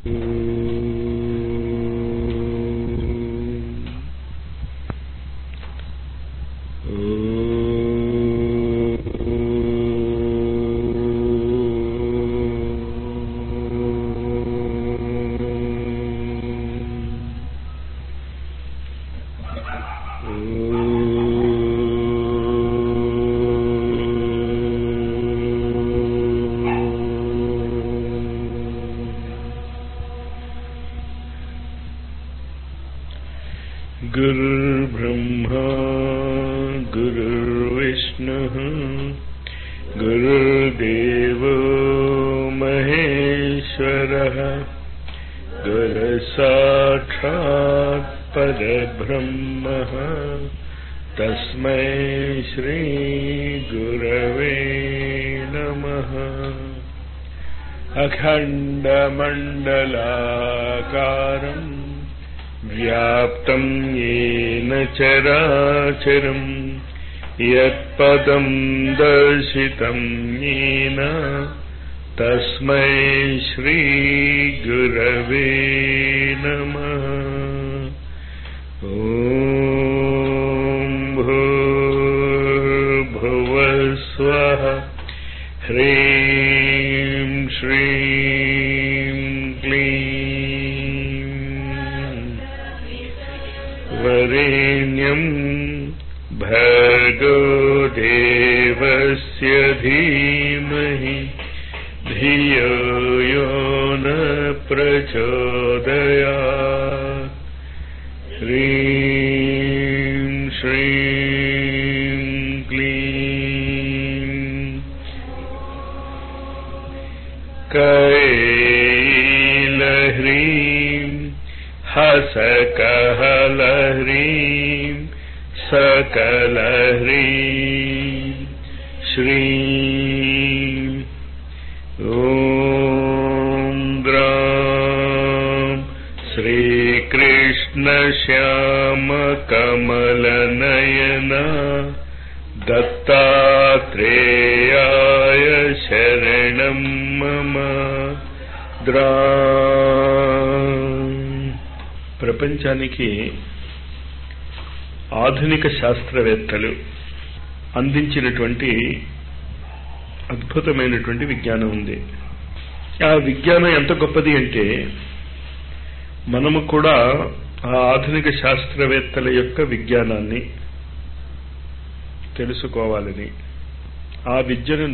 गुरुर्ब्रह्मा गुरुर्विष्णुः गुरुर्देवो महेश्वरः गुरुसाक्षात् परब्रह्मः तस्मै श्री गुरवे नमः। अखण्डमण्डलाकारम् व्याप्तं येन चराचरं यत्पदं दर्शितं येन तस्मै श्री गुरवे नमः। ॐ भूर्भुवः स्वः ह्रीं श्रीं क्लीं वरेण्यं भर्गो देवस्य धीमहि धियो यो न प्रचोदयात्। ह्रीं श्रीं क्लीं कैलह्रीं हसकहलह्रीं सकलह्रीं श्रीं ॐ ग्रां श्रीकृष्णश्यामकमलनयना दत्तात्रेयाय शरणं मम। ప్రపంచానికి ఆధునిక శాస్త్రవేత్తలు అందించినటువంటి అద్భుతమైనటువంటి విజ్ఞానం ఉంది. ఆ విజ్ఞానం ఎంత గొప్పది అంటే మనము కూడా ఆ ఆధునిక శాస్త్రవేత్తల యొక్క విజ్ఞానాన్ని తెలుసుకోవాలని, ఆ విద్యను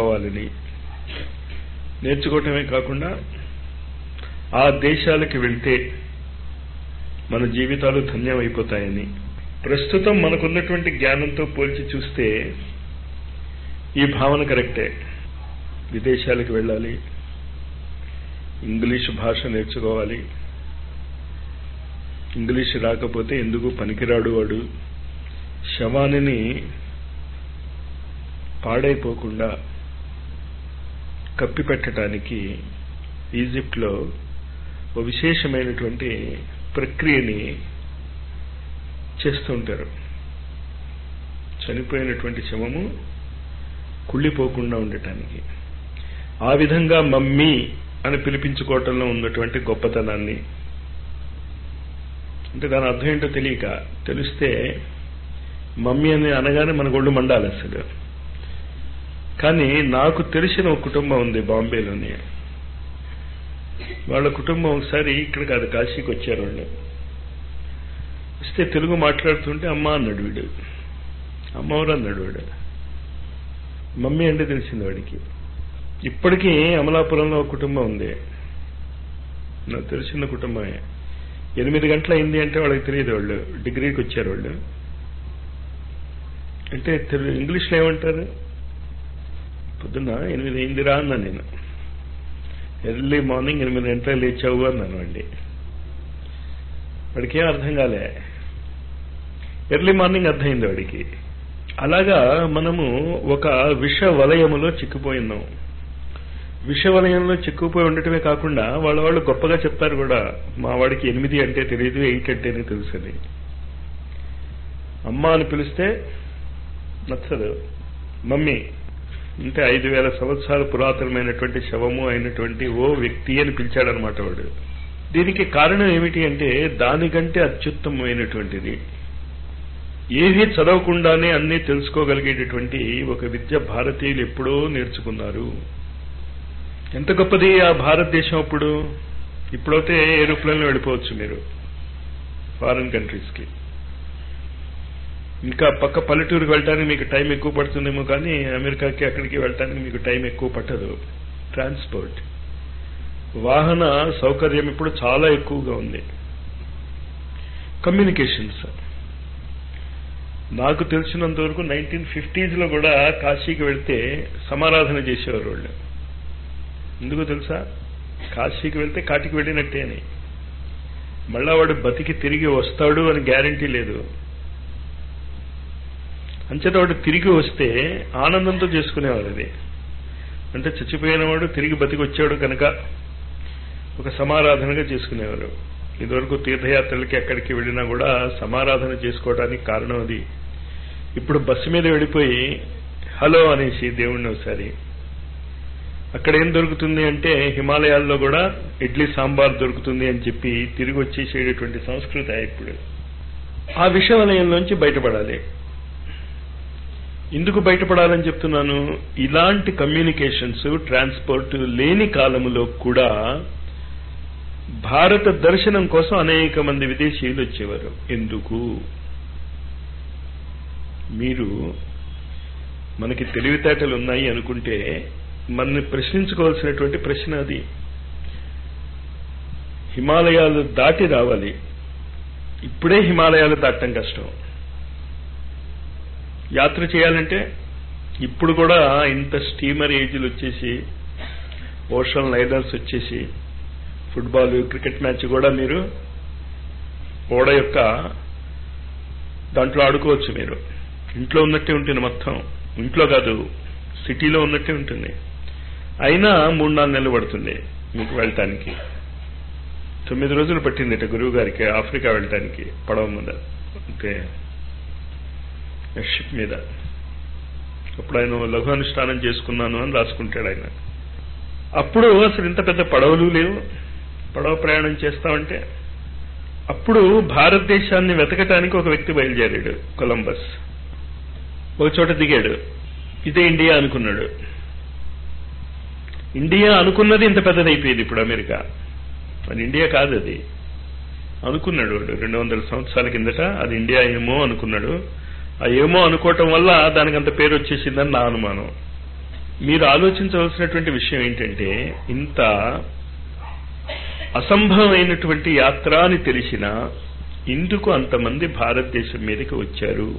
నేర్చుకోవటమే కాకుండా ఆ దేశాలకు వెళ్తే మన జీవితాలు ధన్యమైపోతాయని. ప్రస్తుతం మనకున్నటువంటి జ్ఞానంతో పోల్చి చూస్తే ఈ భావన కరెక్టే. విదేశాలకు వెళ్ళాలి, ఇంగ్లీషు భాష నేర్చుకోవాలి, ఇంగ్లీషు రాకపోతే ఎందుకు పనికిరాడు వాడు, శవాన్ని పాడైపోకుండా కప్పిపెట్టడానికి ఈజిప్ట్లో ఓ విశేషమైనటువంటి ప్రక్రియని చేస్తుంటారు. చనిపోయినటువంటి శవము కుళ్ళిపోకుండా ఉండటానికి. ఆ విధంగా మమ్మీ అని పిలిపించుకోవటంలో ఉన్నటువంటి గొప్పతనాన్ని, అంటే దాని అర్థం ఏంటో తెలిస్తే మమ్మీ అని అనగానే మన ఒళ్ళు మండాలి అసలు. కానీ నాకు తెలిసిన ఒక కుటుంబం ఉంది బాంబేలోని. వాళ్ళ కుటుంబం ఒకసారి ఇక్కడ కాదు కాశీకి వచ్చారు. వాళ్ళు వస్తే తెలుగు మాట్లాడుతుంటే అమ్మ అన్నాడు వీడు. అమ్మవరు అన్నాడు వాడు. మమ్మీ అంటే తెలిసింది వాడికి. ఇప్పటికీ అమలాపురంలో ఒక కుటుంబం ఉంది, నాకు తెలిసిన కుటుంబమే. 8 గంటలు అయింది అంటే వాళ్ళకి తెలియదు. వాళ్ళు డిగ్రీకి వచ్చారు. వాళ్ళు అంటే ఇంగ్లీష్లో ఏమంటారు, పొద్దున్న 8 అయిందిరా అన్నా నేను. ఎర్లీ మార్నింగ్ 8 గంటలకు లేచావు అన్నాను వాడి. వాడికి ఏం అర్థం కాలే, ఎర్లీ మార్నింగ్ అర్థమైంది వాడికి. అలాగా మనము ఒక విష వలయములో చిక్కుపోయినాం. విష వలయంలో చిక్కుపోయి ఉండటమే కాకుండా వాళ్ళు గొప్పగా చెప్తారు కూడా, మా వాడికి 8 అంటే తెలియదు, 8 అంటేనే తెలుసని. అమ్మ అని పిలిస్తే నచ్చదు, మమ్మీ అంటే 5000 సంవత్సరాల పురాతనమైనటువంటి శవము అయినటువంటి ఓ వ్యక్తి అని పిలిచాడనమాట వాడు. దీనికి కారణం ఏమిటి అంటే దానికంటే అత్యుత్తమమైనటువంటిది, ఏమీ చదవకుండానే అన్నీ తెలుసుకోగలిగేటటువంటి ఒక విద్య భారతీయులు ఎప్పుడో నేర్చుకున్నారు. ఎంత గొప్పది ఆ భారతదేశం అప్పుడు. ఇప్పుడైతే ఏరోప్లేన్లో వెళ్ళిపోవచ్చు మీరు ఫారిన్ కంట్రీస్కి. ఇంకా పక్క పల్లెటూరుకి వెళ్ళటానికి మీకు టైం ఎక్కువ పడుతుందేమో, కానీ అమెరికాకి అక్కడికి వెళ్ళటానికి మీకు టైం ఎక్కువ పట్టదు. ట్రాన్స్పోర్ట్, వాహన సౌకర్యం ఇప్పుడు చాలా ఎక్కువగా ఉంది. కమ్యూనికేషన్స్, నాకు తెలిసినంత వరకు 1950s లో కూడా కాశీకి వెళ్తే సమారాధన చేసేవారు వాళ్ళు. ఎందుకు తెలుసా? కాశీకి వెళ్తే కాటికి వెళ్ళినట్టే అని, మళ్ళా వాడు బతికి తిరిగి వస్తాడు అని గ్యారంటీ లేదు. అంచేత వాడు తిరిగి వస్తే ఆనందంతో చేసుకునేవారు. అది అంటే చచ్చిపోయిన వాడు తిరిగి బతికి వచ్చాడు కనుక ఒక సమారాధనగా చేసుకునేవారు. ఇదివరకు తీర్థయాత్రలకి ఎక్కడికి వెళ్ళినా కూడా సమారాధన చేసుకోవడానికి కారణం అది. ఇప్పుడు బస్సు మీద వెళ్ళిపోయి హలో అనేసి దేవుణ్ణి ఒకసారి, అక్కడ ఏం దొరుకుతుంది అంటే హిమాలయాల్లో కూడా ఇడ్లీ సాంబార్ దొరుకుతుంది అని చెప్పి తిరిగి వచ్చేసేటటువంటి సంస్కృతి. ఇప్పుడు ఆ విషవలయంలోంచి బయటపడాలి. ఎందుకు బయటపడాలని చెప్తున్నాను? ఇలాంటి కమ్యూనికేషన్స్, ట్రాన్స్పోర్ట్ లేని కాలంలో కూడా భారత దర్శనం కోసం అనేక మంది విదేశీయులు వచ్చేవారు. ఎందుకు? మీరు మనకి తెలివితేటలు ఉన్నాయి అనుకుంటే మనల్ని ప్రశ్నించుకోవాల్సినటువంటి ప్రశ్న అది. హిమాలయాలు దాటి రావాలి. ఇప్పుడే హిమాలయాలు దాటడం కష్టం. యాత్ర చేయాలంటే ఇప్పుడు కూడా ఇంత స్టీమర్ ఏజ్లు వచ్చేసి, ఓషన్ లైనర్స్ వచ్చేసి, ఫుట్బాల్ క్రికెట్ మ్యాచ్ కూడా మీరు ఓడ యొక్క దాంట్లో ఆడుకోవచ్చు. మీరు ఇంట్లో ఉన్నట్టే ఉంటుంది, మొత్తం ఇంట్లో కాదు సిటీలో ఉన్నట్టే ఉంటుంది. అయినా 3-4 నెలలు పడుతుంది మీకు వెళ్ళటానికి. 9 రోజులు పట్టిందిట గురువు గారికి ఆఫ్రికా వెళ్ళటానికి పడవ మీద, అంటే షిప్ మీద. అప్పుడు ఆయన లఘు అనుష్ఠానం చేసుకున్నాను అని రాసుకుంటాడు ఆయన. అప్పుడు అసలు ఇంత పెద్ద పడవలు లేవు. పడవ ప్రయాణం చేస్తామంటే అప్పుడు భారతదేశాన్ని వెతకటానికి ఒక వ్యక్తి బయలుదేరాడు, కొలంబస్. ఒక చోట దిగాడు, ఇదే ఇండియా అనుకున్నాడు. ఇండియా అనుకున్నది ఇంత పెద్దదైపోయింది ఇప్పుడు అమెరికా. మరి ఇండియా కాదు అది, అనుకున్నాడు వాడు 200 సంవత్సరాల కిందట అది ఇండియా ఏమో అనుకున్నాడు. ఆ ఏమో అనుకోవటం వల్ల దానికి అంత పేరు వచ్చేసిందని నా అనుమానం. మీరు ఆలోచించవలసినటువంటి విషయం ఏంటంటే, ఇంత అసంభవమైనటువంటి యాత్ర అని తెలిసినా ఎందుకు అంతమంది భారతదేశం మీదకి వచ్చారు?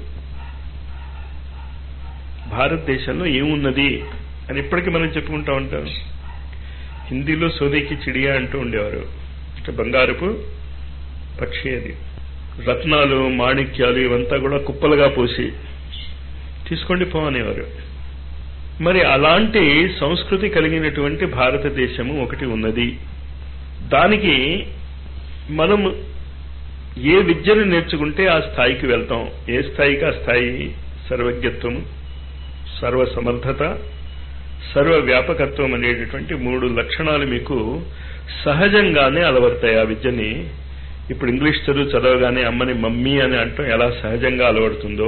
భారతదేశంలో ఏమున్నది అని ఇప్పటికీ మనం చెప్పుకుంటా ఉంటాం. హిందీలో సోదేకి చిడియా అంటూ ఉండేవారు. అంటే బంగారపు పక్షి అది. రత్నాలు, మాణిక్యాలు ఇవంతా కూడా కుప్పలుగా పోసి తీసుకోండి పో అనేవారు. మరి అలాంటి సంస్కృతి కలిగినటువంటి భారతదేశము ఒకటి ఉన్నది. దానికి మనం ఏ విద్యను నేర్చుకుంటే ఆ స్థాయికి వెళ్తాం. ఏ స్థాయికి ఆ స్థాయి సర్వజ్ఞత్వము, సర్వసమర్థత, సర్వవ్యాపకత్వం అనేటటువంటి 3 లక్షణాలు మీకు సహజంగానే అలవడతాయి. ఆ విద్యని ఇప్పుడు ఇంగ్లీష్ చదవగానే అమ్మని మమ్మీ అని అంటాం ఎలా సహజంగా అలవడుతుందో,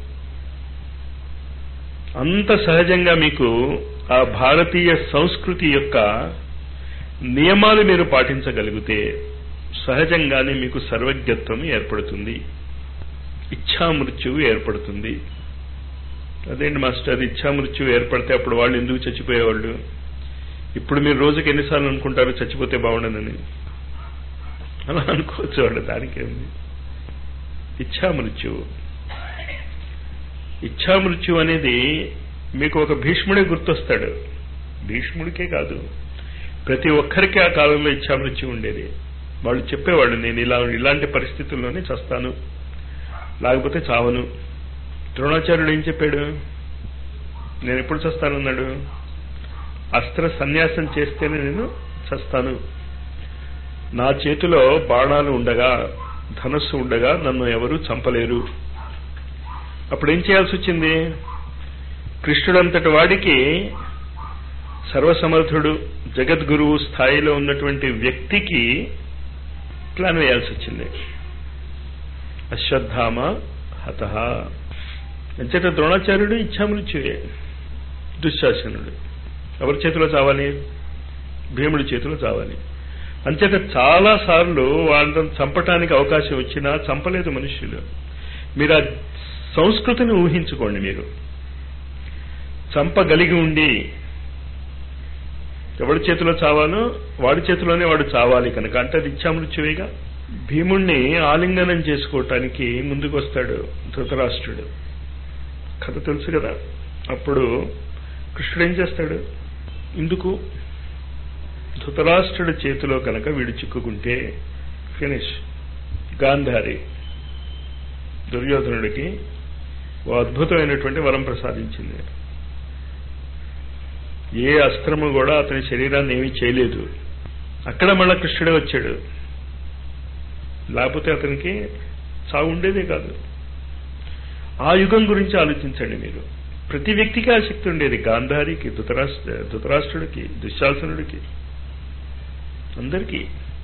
అంత సహజంగా మీకు ఆ భారతీయ సంస్కృతి యొక్క నియమాలు మీరు పాటించగలిగితే సహజంగానే మీకు సర్వజ్ఞత్వం ఏర్పడుతుంది, ఇచ్ఛామృత్యువు ఏర్పడుతుంది. అదేంటి మాస్టర్, అది ఇచ్ఛామృత్యువు ఏర్పడితే అప్పుడు వాళ్ళు ఎందుకు చచ్చిపోయేవాళ్ళు? ఇప్పుడు మీరు రోజుకి ఎన్నిసార్లు అనుకుంటారు చచ్చిపోతే బాగుండదని? అలా అనుకోవచ్చు వాళ్ళు, దానికేంది. ఇచ్ఛామృత్యువు, ఇచ్ఛామృత్యువు అనేది మీకు ఒక భీష్ముడే గుర్తొస్తాడు. భీష్ముడికే కాదు, ప్రతి ఒక్కరికి ఆ కాలంలో ఇచ్ఛామృత్యువు ఉండేది. వాళ్ళు చెప్పేవాళ్ళు, నేను ఇలాంటి పరిస్థితుల్లోనే చస్తాను, లేకపోతే చావను. ద్రోణాచార్యుడు ఏం చెప్పాడు? నేను ఎప్పుడు చస్తానన్నాడు? అస్త్ర సన్యాసం చేస్తేనే నేను చస్తాను. నా చేతిలో బాణాలు ఉండగా, ధనస్సు ఉండగా నన్ను ఎవరూ చంపలేరు. అప్పుడేం చేయాల్సి వచ్చింది? కృష్ణుడంతటి వాడికి సర్వసమర్థుడు జగద్గురువు స్థాయిలో ఉన్నటువంటి వ్యక్తికి ప్లాన్ వేయాల్సి వచ్చింది. అశ్వత్థామ హతః. అంచేత ద్రోణాచార్యుడు ఇచ్ఛామృత్యుయే, దుశ్శాసనుడు ఎవరి చేతిలో చావాలి? భీముడి చేతిలో చావాలి. అంచేత చాలా సార్లు వాళ్ళని చంపటానికి అవకాశం వచ్చినా చంపలేదు మనుష్యులు. మీరు ఆ సంస్కృతిని ఊహించుకోండి. మీరు చంపగలిగి ఉండి ఎవడి చేతిలో చావాలో వాడి చేతిలోనే వాడు చావాలి కనుక, అంటే అది ఇచ్ఛామృత్యువేగా. భీముణ్ణి ఆలింగనం చేసుకోవటానికి ముందుకు వస్తాడు ధృతరాష్ట్రుడు. కథ తెలుసు కదా. అప్పుడు కృష్ణుడు ఏం చేస్తాడు? ఇందుకు ధృతరాష్ట్రుడి చేతిలో కనుక వీడు చిక్కుకుంటే ఫినిష్. గాంధారి దుర్యోధనుడికి ఓ అద్భుతమైనటువంటి వరం ప్రసాదించింది. ఏ అస్త్రము కూడా అతని శరీరాన్ని ఏమీ చేయలేదు. అక్కడ మళ్ళా కృష్ణుడే వచ్చాడు. లేకపోతే అతనికి చావు ఉండేదే కాదు. ఆ యుగం గురించి ఆలోచించండి మీరు. ప్రతి వ్యక్తికి ఆ శక్తి ఉండేది. గాంధారికి, ధృతరాష్ట్రుడికి, దుశ్శాసనుడికి, అందరికీ.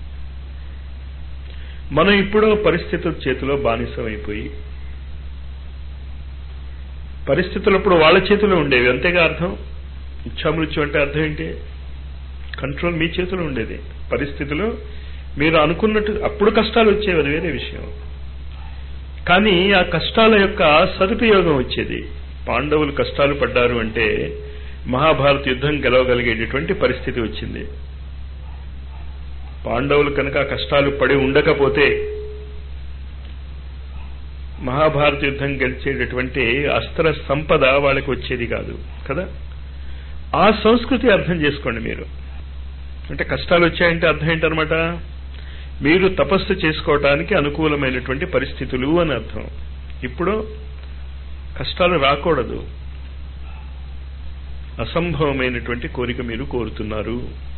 మనం ఇప్పుడు పరిస్థితుల చేతిలో బానిసం అయిపోయి, పరిస్థితులప్పుడు వాళ్ళ చేతిలో ఉండేవి. అంతేగా అర్థం. ఇచ్ఛామృత్యు అంటే అర్థం ఏంటి? కంట్రోల్ మీ చేతిలో ఉండేది. పరిస్థితులు మీరు అనుకున్నట్టు అప్పుడు కష్టాలు వచ్చేవి, అది వేరే విషయం. కానీ ఆ కష్టాల యొక్క సదుపయోగం వచ్చేది. పాండవులు కష్టాలు పడ్డారు అంటే మహాభారత యుద్ధం గెలవగలిగేటటువంటి పరిస్థితి వచ్చింది. పాండవులు కనుక కష్టాలు పడి ఉండకపోతే మహాభారత యుద్ధం గెలిచేటటువంటి అస్త్ర సంపద వాళ్ళకి వచ్చేది కాదు కదా. ఆ సంస్కృతి అర్థం చేసుకోండి మీరు. అంటే కష్టాలు వచ్చాయంటే అర్థం ఏంటనమాట? మీరు తపస్సు చేసుకోవటానికి అనుకూలమైనటువంటి పరిస్థితులు అని అర్థం. ఇప్పుడు కష్టాలు రాకూడదు, అసంభవమైనటువంటి కోరిక మీరు కోరుతున్నారు.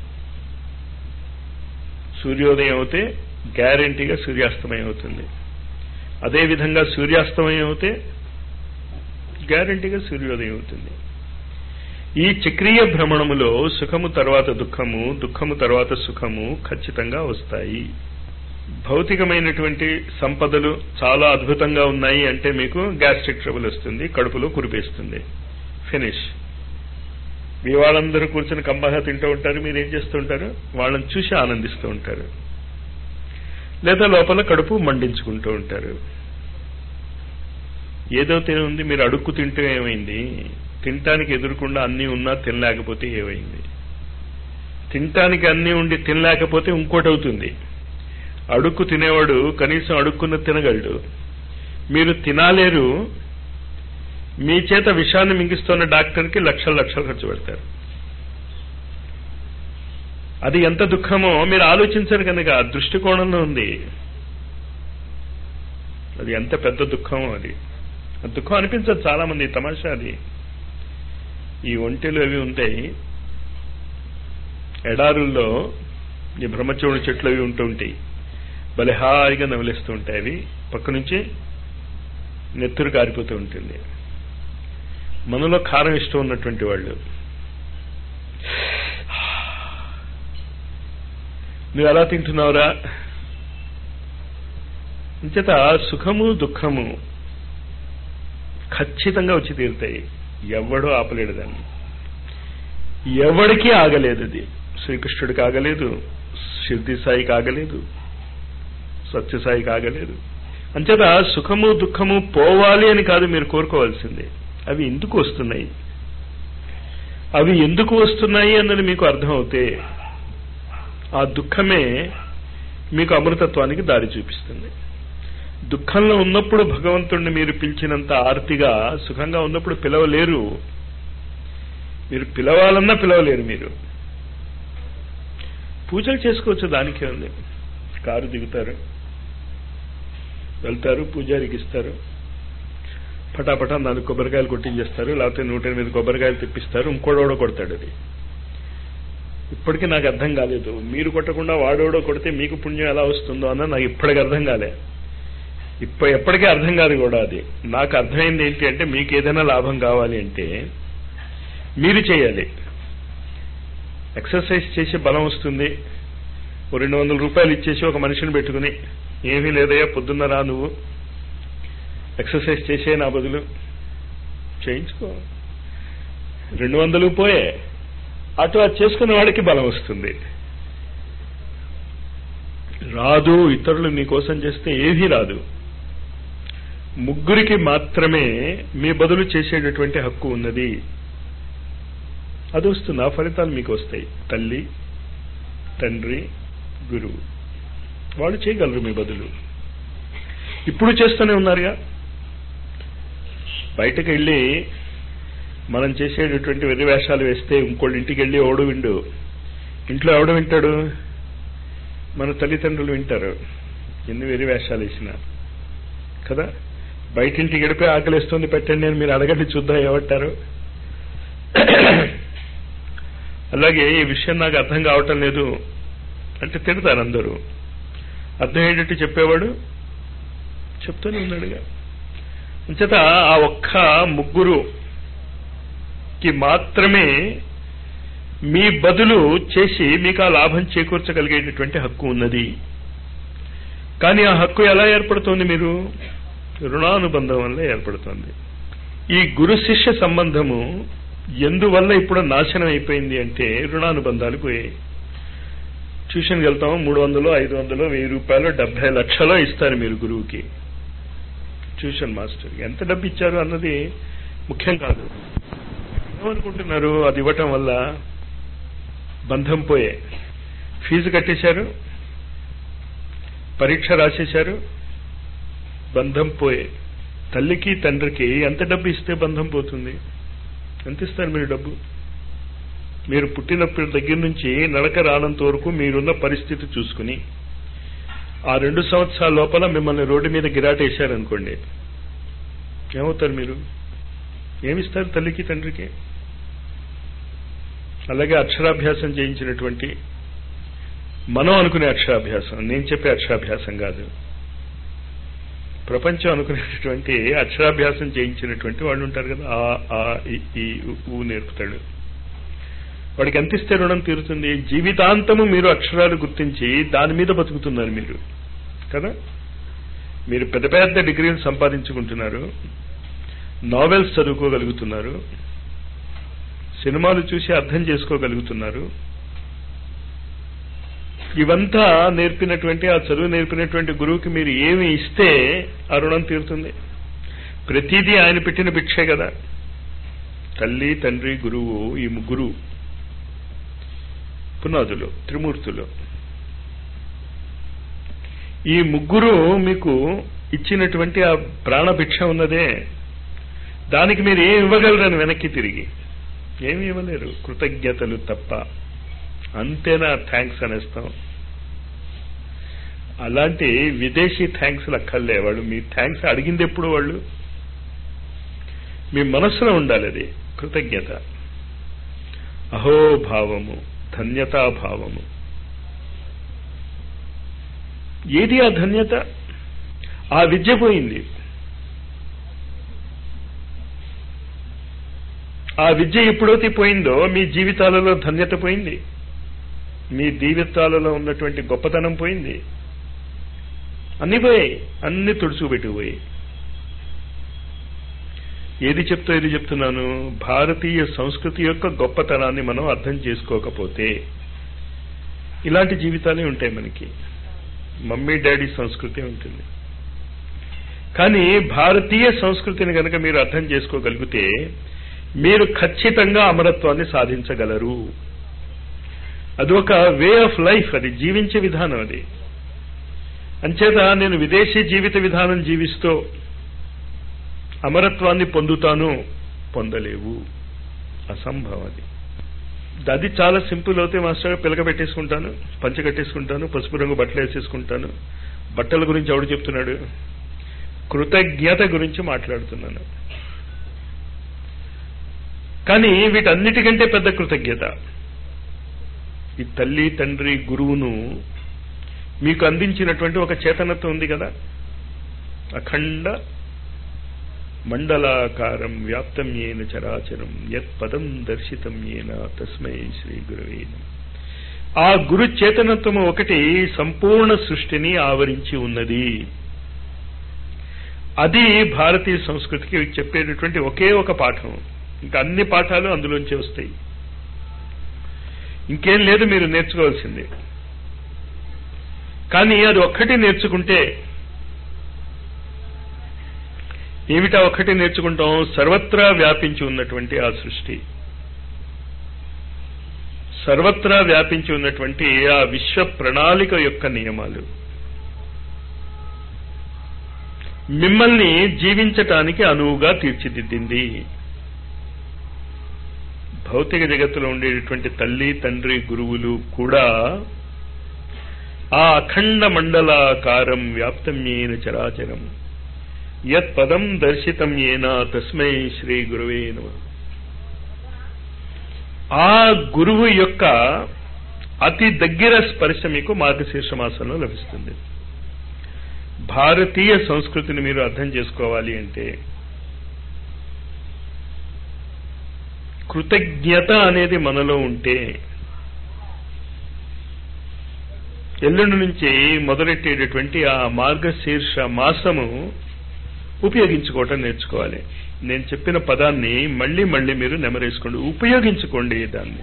సూర్యోదయం అవుతే గ్యారెంటీగా సూర్యాస్తమయం అవుతుంది. అదేవిధంగా సూర్యాస్తమయం అవుతే గ్యారెంటీగా సూర్యోదయం అవుతుంది. ఈ చక్రీయ భ్రమణములో సుఖము తర్వాత దుఃఖము, దుఃఖము తర్వాత సుఖము ఖచ్చితంగా వస్తాయి. భౌతికమైనటువంటి సంపదలు చాలా అద్భుతంగా ఉన్నాయి అంటే మీకు గ్యాస్ట్రిక్ ట్రబుల్ వస్తుంది, కడుపులో కురిపేస్తుంది, ఫినిష్. మీ వాళ్ళందరూ కూర్చొని కంబాగా తింటూ ఉంటారు, మీరు ఏం చేస్తూ ఉంటారు? వాళ్ళని చూసి ఆనందిస్తూ ఉంటారు, లేదా లోపల కడుపు మండించుకుంటూ ఉంటారు. ఏదో ఉంది, మీరు అడుక్కు తింటూ ఏమైంది? తినటానికి ఎదురుకుండా అన్నీ ఉన్నా తినలేకపోతే ఏమైంది? తినటానికి అన్నీ ఉండి తినలేకపోతే ఇంకోటి అవుతుంది. అడుక్కు తినేవాడు కనీసం అడుక్కున్న తినగలడు, మీరు తినాలేరు. మీ చేత విషాన్ని మింగిస్తున్న డాక్టర్కి లక్షలు లక్షలు ఖర్చు పెడతారు. అది ఎంత దుఃఖమో మీరు ఆలోచించరు కనుక దృష్టికోణంలో ఉంది. అది ఎంత పెద్ద దుఃఖమో అది. ఆ దుఃఖం అనిపించదు చాలా మంది. తమాషా అది. ఈ ఒంటెలు అవి ఉంటాయి, ఎడారుల్లో ఈ బ్రహ్మచోడు చెట్లు అవి ఉంటూ ఉంటాయి, భలే హాయిగా నవలిస్తూ ఉంటాయి. అవి పక్క నుంచి నెత్తురు కారిపోతూ ఉంటుంది. మనలో కారం ఇష్టం ఉన్నటువంటి వాళ్ళు, నువ్వు ఎలా తింటున్నావురా? అంచేత సుఖము దుఃఖము ఖచ్చితంగా వచ్చి తీరుతాయి. ఎవడో ఆపలేడు దాన్ని. ఎవడికి ఆగలేదు. అది శ్రీకృష్ణుడికి ఆగలేదు, షిర్డీ సాయికి ఆగలేదు, సత్యసాయికి ఆగలేదు. అంచేత సుఖము దుఃఖము పోవాలి అని కాదు మీరు కోరుకోవాల్సింది. అవి ఎందుకు వస్తున్నాయి, అవి ఎందుకు వస్తున్నాయి అన్నది మీకు అర్థమవుతే ఆ దుఃఖమే మీకు అమృతత్వానికి దారి చూపిస్తుంది. దుఃఖంలో ఉన్నప్పుడు భగవంతుడిని మీరు పిలిచినంత ఆర్తిగా సుఖంగా ఉన్నప్పుడు పిలవలేరు. మీరు పిలవాలన్నా పిలవలేరు. మీరు పూజలు చేసుకోవచ్చు, దానికే ఉంది. కారు దిగుతారు, వెళ్తారు, పూజారికి ఇస్తారు, పటాపటా 4 కొబ్బరికాయలు కొట్టించేస్తారు, లేకపోతే 108 కొబ్బరికాయలు తెప్పిస్తారు, ఇంకోడోడో కొడతాడు. అది ఇప్పటికీ నాకు అర్థం కాలేదు. మీరు కొట్టకుండా వాడోడో కొడితే మీకు పుణ్యం ఎలా వస్తుందో అన్న నాకు ఇప్పటికి అర్థం కాలే. ఎప్పటికీ అర్థం కాదు కూడా. అది నాకు అర్థమైంది ఏంటి అంటే, మీకు ఏదైనా లాభం కావాలి అంటే మీరు చేయాలి. ఎక్సర్సైజ్ చేసి బలం వస్తుంది. 200 రూపాయలు ఇచ్చేసి ఒక మనిషిని పెట్టుకుని, ఏమీ లేదయ్యా పొద్దున్న రా నువ్వు ఎక్సర్సైజ్ చేసే నా బదులు చేయించుకో, 200 పోయే, అటు అది చేసుకున్న వాడికి బలం వస్తుంది. రాదు, ఇతరులు మీకోసం చేస్తే ఏమీ రాదు. ముగ్గురికి మాత్రమే మీ బదులు చేసేటటువంటి హక్కు ఉన్నది. అది వస్తుంది, ఆ ఫలితాలు మీకు వస్తాయి. తల్లి, తండ్రి, గురువు, వాళ్ళు చేయగలరు మీ బదులు. ఇప్పుడు చేస్తూనే ఉన్నారుగా. బయటకు వెళ్ళి మనం చేసేటటువంటి వెర్రి వేషాలు వేస్తే ఇంకోళ్ళ ఇంటికి వెళ్ళి ఓడు విండు. ఇంట్లో ఎవడు వింటాడు? మన తల్లిదండ్రులు వింటారు, ఎన్ని వెర్రి వేషాలు వేసినా కదా. బయట ఇంటికి గడిపే ఆకలిస్తుంది పెట్టండి నేను, మీరు అడగండి చూద్దాం ఏమంటారు. అలాగే ఈ విషయం నాకు అర్థం కావటం లేదు అంటే తిడతారు అందరూ. అర్థమయ్యేటట్టు చెప్పేవాడు చెప్తూనే ఉన్నాడుగా. అంచేత ఆ ఒక్క ముగ్గురుకి మాత్రమే మీ బదులు చేసి మీకు ఆ లాభం చేకూర్చగలిగేటటువంటి హక్కు ఉన్నది. కానీ ఆ హక్కు ఎలా ఏర్పడుతోంది? మీరు రుణానుబంధం వల్ల ఏర్పడుతోంది. ఈ గురు శిష్య సంబంధము ఎందువల్ల ఇప్పుడు నాశనం అయిపోయింది అంటే రుణానుబంధాలు పోయాయి. ట్యూషన్కి వెళ్తాం, 300, 500, 1000 రూపాయలు, 70 లక్షలు ఇస్తారు మీరు గురువుకి. ట్యూషన్ మాస్టర్కి ఎంత డబ్బు ఇచ్చారు అన్నది ముఖ్యం కాదు. ఏమనుకుంటున్నారు? అది ఇవ్వటం వల్ల బంధం పోయే. ఫీజు కట్టేశారు, పరీక్ష రాసేశారు, బంధం పోయే. తల్లికి తండ్రికి ఎంత డబ్బు ఇస్తే బంధం పోతుంది? ఎంత ఇస్తారు మీరు డబ్బు? మీరు పుట్టినప్పటి దగ్గర నుంచి నడక రానంత వరకు మీరున్న పరిస్థితి చూసుకుని ఆ 2 సంవత్సరాల లోపల మిమ్మల్ని రోడ్డు మీద గిరాటేశారనుకోండి, ఏమవుతారు మీరు? ఏమిస్తారు తల్లికి తండ్రికి? అలాగే అక్షరాభ్యాసం చేయించినటువంటి, మనం అనుకునే అక్షరాభ్యాసం, నేను చెప్పే అక్షరాభ్యాసం కాదు, ప్రపంచం అనుకునేటటువంటి అక్షరాభ్యాసం చేయించినటువంటి వాళ్ళు ఉంటారు కదా. ఆ ఈ ఊ నేర్పుతాడు. వాడికి ఎంత ఇస్తే రుణం తీరుతుంది? జీవితాంతము మీరు అక్షరాలు గుర్తించి దాని మీద బతుకుతున్నారు మీరు కదా. మీరు పెద్ద పెద్ద డిగ్రీలు సంపాదించుకుంటున్నారు, నావెల్స్ చదువుకోగలుగుతున్నారు, సినిమాలు చూసి అర్థం చేసుకోగలుగుతున్నారు. ఇవంతా నేర్పినటువంటి, ఆ చదువు నేర్పినటువంటి గురువుకి మీరు ఏమి ఇస్తే ఆ రుణం తీరుతుంది? ప్రతిదీ ఆయన పెట్టిన భిక్షే కదా. తల్లి, తండ్రి, గురువు, ఈ ముగ్గురు పునాదులు, త్రిమూర్తులు. ఈ ముగ్గురు మీకు ఇచ్చినటువంటి ఆ ప్రాణభిక్ష ఉన్నదే, దానికి మీరు ఏమి ఇవ్వగలరని వెనక్కి తిరిగి ఏమి ఇవ్వలేరు, కృతజ్ఞతలు తప్ప. అంతేనా థ్యాంక్స్ అనేస్తాం. అలాంటి విదేశీ థ్యాంక్స్లు అక్కర్లే. వాళ్ళు మీ థ్యాంక్స్ అడిగింది ఎప్పుడు? వాళ్ళు మీ మనస్సులో ఉండాలి. అది కృతజ్ఞత, అహోభావము, ధన్యతాభావము. ఏది ఆ ధన్యత? ఆ విద్య పోయింది. ఆ విద్య ఎప్పుడైతే పోయిందో మీ జీవితాలలో ధన్యత పోయింది, మీ జీవితాలలో ఉన్నటువంటి గొప్పతనం పోయింది, అన్ని పోయాయి, అన్ని తుడుచుపెట్టిపోయాయి. ఏది చెప్తున్నాను? భారతీయ సంస్కృతి యొక్క గొప్పతనాన్ని మనం అర్థం చేసుకోకపోతే ఇలాంటి జీవితాలే ఉంటాయి మనకి. మమ్మీ డాడీ సంస్కృతి ఉంటుంది. కానీ భారతీయ సంస్కృతిని కనుక మీరు అర్థం చేసుకోగలిగితే మీరు ఖచ్చితంగా అమరత్వాన్ని సాధించగలరు. అదొక వే ఆఫ్ లైఫ్, అది జీవించే విధానం. అది అంచేత నేను విదేశీ జీవిత విధానం జీవిస్తూ అమరత్వాన్ని పొందుతాను, పొందలేవు, అసంభవం. అది చాలా సింపుల్. అవుతే మాస్టర్ పిలక పెట్టేసుకుంటాను, పంచ కట్టేసుకుంటాను, పసుపు రంగు బట్టలు వేసేసుకుంటాను. బట్టల గురించి ఎవడు చెప్తున్నాడు? కృతజ్ఞత గురించి మాట్లాడుతున్నాను. కానీ వీటన్నిటికంటే పెద్ద కృతజ్ఞత ఈ తల్లి, తండ్రి, గురువును మీకు అందించినటువంటి ఒక చేతనత్వం ఉంది కదా, అఖండ మండలాకారం వ్యాప్తం ఏన చరాచరం యత్ పదం దర్శితం ఏన తస్మై శ్రీ గురవే నమః. ఆ గురు చేతనత్వము ఒకటి సంపూర్ణ సృష్టిని ఆవరించి ఉన్నది. అది భారతీయ సంస్కృతికి చెప్పేటటువంటి ఒకే ఒక పాఠం. ఇంకా అన్ని పాఠాలు అందులోంచి వస్తాయి. ఇంకేం లేదు మీరు నేర్చుకోవాల్సింది. కానీ అది ఒక్కటి నేర్చుకుంటే, ఏమిటా ఒక్కటి నేర్చుకుంటాం? సర్వత్రా వ్యాపించి ఉన్నటువంటి ఆ సృష్టి, సర్వత్రా వ్యాపించి ఉన్నటువంటి ఆ విశ్వ ప్రణాళిక యొక్క నియమాలు మిమ్మల్ని జీవించటానికి అనువుగా తీర్చిదిద్దింది. భౌతిక జగత్తులో ఉండేటటువంటి తల్లి, తండ్రి, గురువులు కూడా ఆ అఖండ మండలాకారం వ్యాప్తం ఏన చరాచరం యత్ పదం దర్శితం ఏన తస్మై శ్రీ గురవే నమః. ఆ గురువు యొక్క అతి దగ్గర స్పర్శ మీకు మార్గశీర్ష మాసంలో లభిస్తుంది. భారతీయ సంస్కృతిని మీరు అర్థం చేసుకోవాలి అంటే కృతజ్ఞత అనేది మనలో ఉంటే ఎల్లుండి నుంచి మొదలెట్టేటటువంటి ఆ మార్గశీర్ష మాసము ఉపయోగించుకోవటం నేర్చుకోవాలి. నేను చెప్పిన పదాన్ని మళ్ళీ మళ్ళీ మీరు నెమరేసుకోండి, ఉపయోగించుకోండి. దాన్ని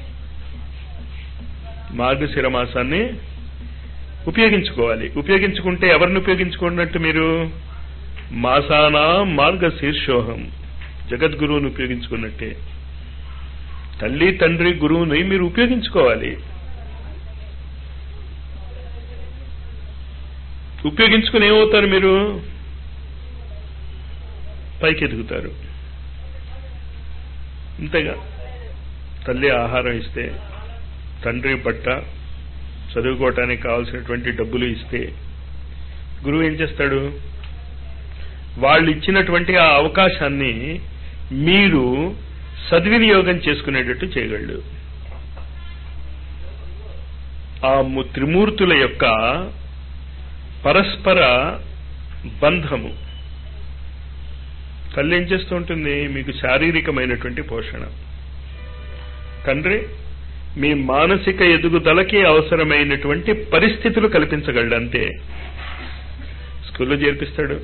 మార్గశిర మాసాన్ని ఉపయోగించుకోవాలి. ఉపయోగించుకుంటే ఎవరిని ఉపయోగించుకున్నట్టు? మీరు మాసానా మార్గశీర్షోహం, జగద్గురువుని ఉపయోగించుకున్నట్టే. తల్లి, తండ్రి, గురువుని మీరు ఉపయోగించుకోవాలి. ఉపయోగించుకుని ఏమవుతారు? మీరు పైకి ఎదుగుతారు. ఇంతగా తల్లి ఆహారం ఇస్తే, తండ్రి బట్ట, చదువుకోవటానికి కావాల్సినటువంటి డబ్బులు ఇస్తే, గురువు ఏం చేస్తాడు? వాళ్ళు ఇచ్చినటువంటి ఆ అవకాశాన్ని మీరు సద్వినియోగం చేసుకునేటట్టు చేయగలడు. ఆ త్రిమూర్తుల యొక్క పరస్పర బంధము. తల్లి ఏం చేస్తూ ఉంటుంది? మీకు శారీరకమైనటువంటి పోషణ. తండ్రి మీ మానసిక ఎదుగుదలకి అవసరమైనటువంటి పరిస్థితులు కల్పించగలడు. అంతే. స్కూల్లో చేర్పిస్తాడు,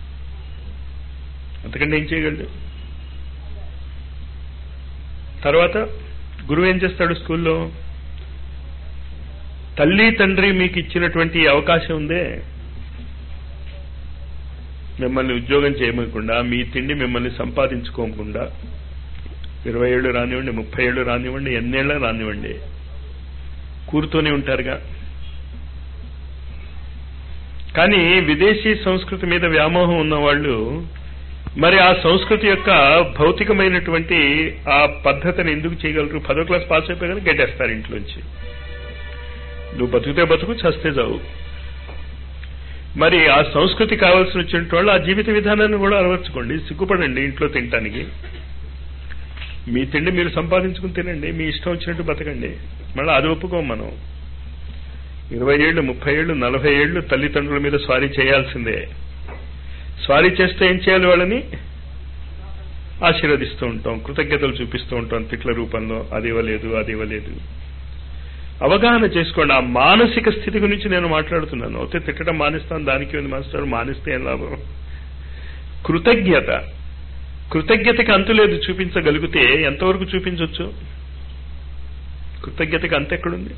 అంతకంటే ఏం చేయగలడు? తర్వాత గురువు ఏం చేస్తాడు? స్కూల్లో తల్లి, తండ్రి మీకు ఇచ్చినటువంటి అవకాశం ఉందే, మిమ్మల్ని ఉద్యోగం చేయకుండా, మీ తిండి మిమ్మల్ని సంపాదించుకోకుండా 20 ఏళ్ళు రానివ్వండి, 30 ఏళ్ళు రానివ్వండి, ఎన్నేళ్ళ రానివ్వండి, కూరుతూనే ఉంటారుగా. కానీ విదేశీ సంస్కృతి మీద వ్యామోహం ఉన్నవాళ్ళు మరి ఆ సంస్కృతి యొక్క భౌతికమైనటువంటి ఆ పద్ధతిని ఎందుకు చేయగలరు? 10వ క్లాస్ పాస్ అయిపోయి గెట్టేస్తారు ఇంట్లోంచి. నువ్వు బతుకుతే బతుకు, చస్తే చావు. మరి ఆ సంస్కృతి కావాల్సి వచ్చిన వాళ్ళు ఆ జీవిత విధానాన్ని కూడా అలవర్చుకోండి. సిగ్గుపడండి ఇంట్లో తినటానికి. మీ తిండి మీరు సంపాదించుకుని తినండి, మీ ఇష్టం వచ్చినట్టు బతకండి. మళ్ళీ అది ఒప్పుకోం మనం. 20 ఏళ్ళు, 30 ఏళ్ళు, 40 ఏళ్ళు తల్లిదండ్రుల మీద స్వారీ చేయాల్సిందే. స్వారీ చేస్తే ఏం చేయాలి? వాళ్ళని ఆశీర్వదిస్తూ ఉంటాం, కృతజ్ఞతలు చూపిస్తూ ఉంటాం తిట్ల రూపంలో. అది ఇవ్వలేదు, అది ఇవ్వలేదు. అవగాహన చేసుకోండి. ఆ మానసిక స్థితి గురించి నేను మాట్లాడుతున్నాను. అయితే తిట్టడం మానేస్తాను, దానికి మాస్టర్ మానేస్తే ఏం లాభం? కృతజ్ఞత, కృతజ్ఞతకి అంతులేదు. చూపించగలిగితే ఎంతవరకు చూపించవచ్చు? కృతజ్ఞతకి అంత ఎక్కడుంది?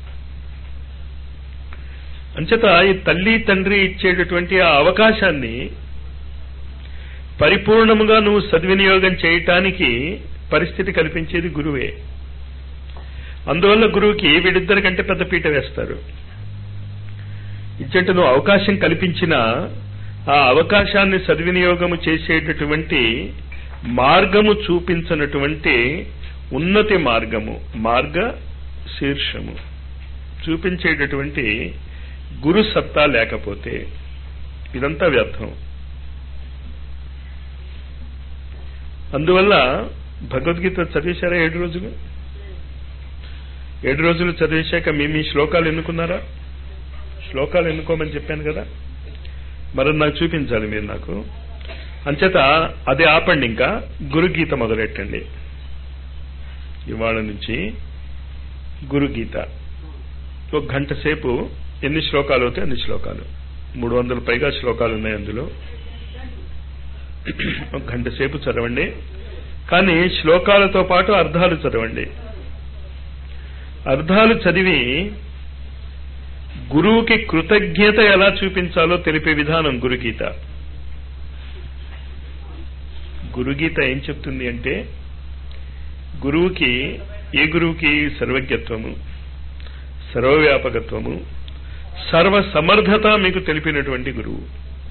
అంచేత ఈ తల్లి, తండ్రి ఇచ్చేటటువంటి ఆ అవకాశాన్ని పరిపూర్ణముగా నువ్వు సద్వినియోగం చేయటానికి పరిస్థితి కల్పించేది గురువే. అందువల్ల గురువుకి వీడిద్దరి కంటే పెద్ద పీట వేస్తారు. ఇచ్చంటే నువ్వు అవకాశం కల్పించినా ఆ అవకాశాన్ని సద్వినియోగము చేసేటటువంటి మార్గము చూపించినటువంటి ఉన్నతి మార్గము, మార్గ శీర్షము చూపించేటటువంటి గురు సత్తా లేకపోతే ఇదంతా వ్యర్థం. అందువల్ల భగవద్గీత చదివేశారా? 7 రోజులు 7 రోజులు చదివేశాక మీ శ్లోకాలు ఎన్నుకున్నారా? శ్లోకాలు ఎన్నుకోమని చెప్పాను కదా. మరి నాకు చూపించాలి. మీరు నాకు అంచేత అది ఆపండి, ఇంకా గురుగీత మొదలెట్టండి. ఇవాళ నుంచి గురుగీత ఒక గంట సేపు ఎన్ని శ్లోకాలు అవుతాయి అన్ని శ్లోకాలు, 300 పైగా శ్లోకాలు ఉన్నాయి అందులో. ఒక గంట సేపు చదవండి. కానీ శ్లోకాలతో పాటు అర్థాలు చదవండి. అర్థాలు చదివి గురువుకి కృతజ్ఞత ఎలా చూపించాలో తెలిపే విధానం గురుగీత. గురుగీత ఏం చెప్తుంది అంటే, గురువుకి, ఏ గురువుకి సర్వజ్ఞత్వము, సర్వవ్యాపకత్వము, సర్వ సమర్థత మీకు తెలిపినటువంటి గురువు.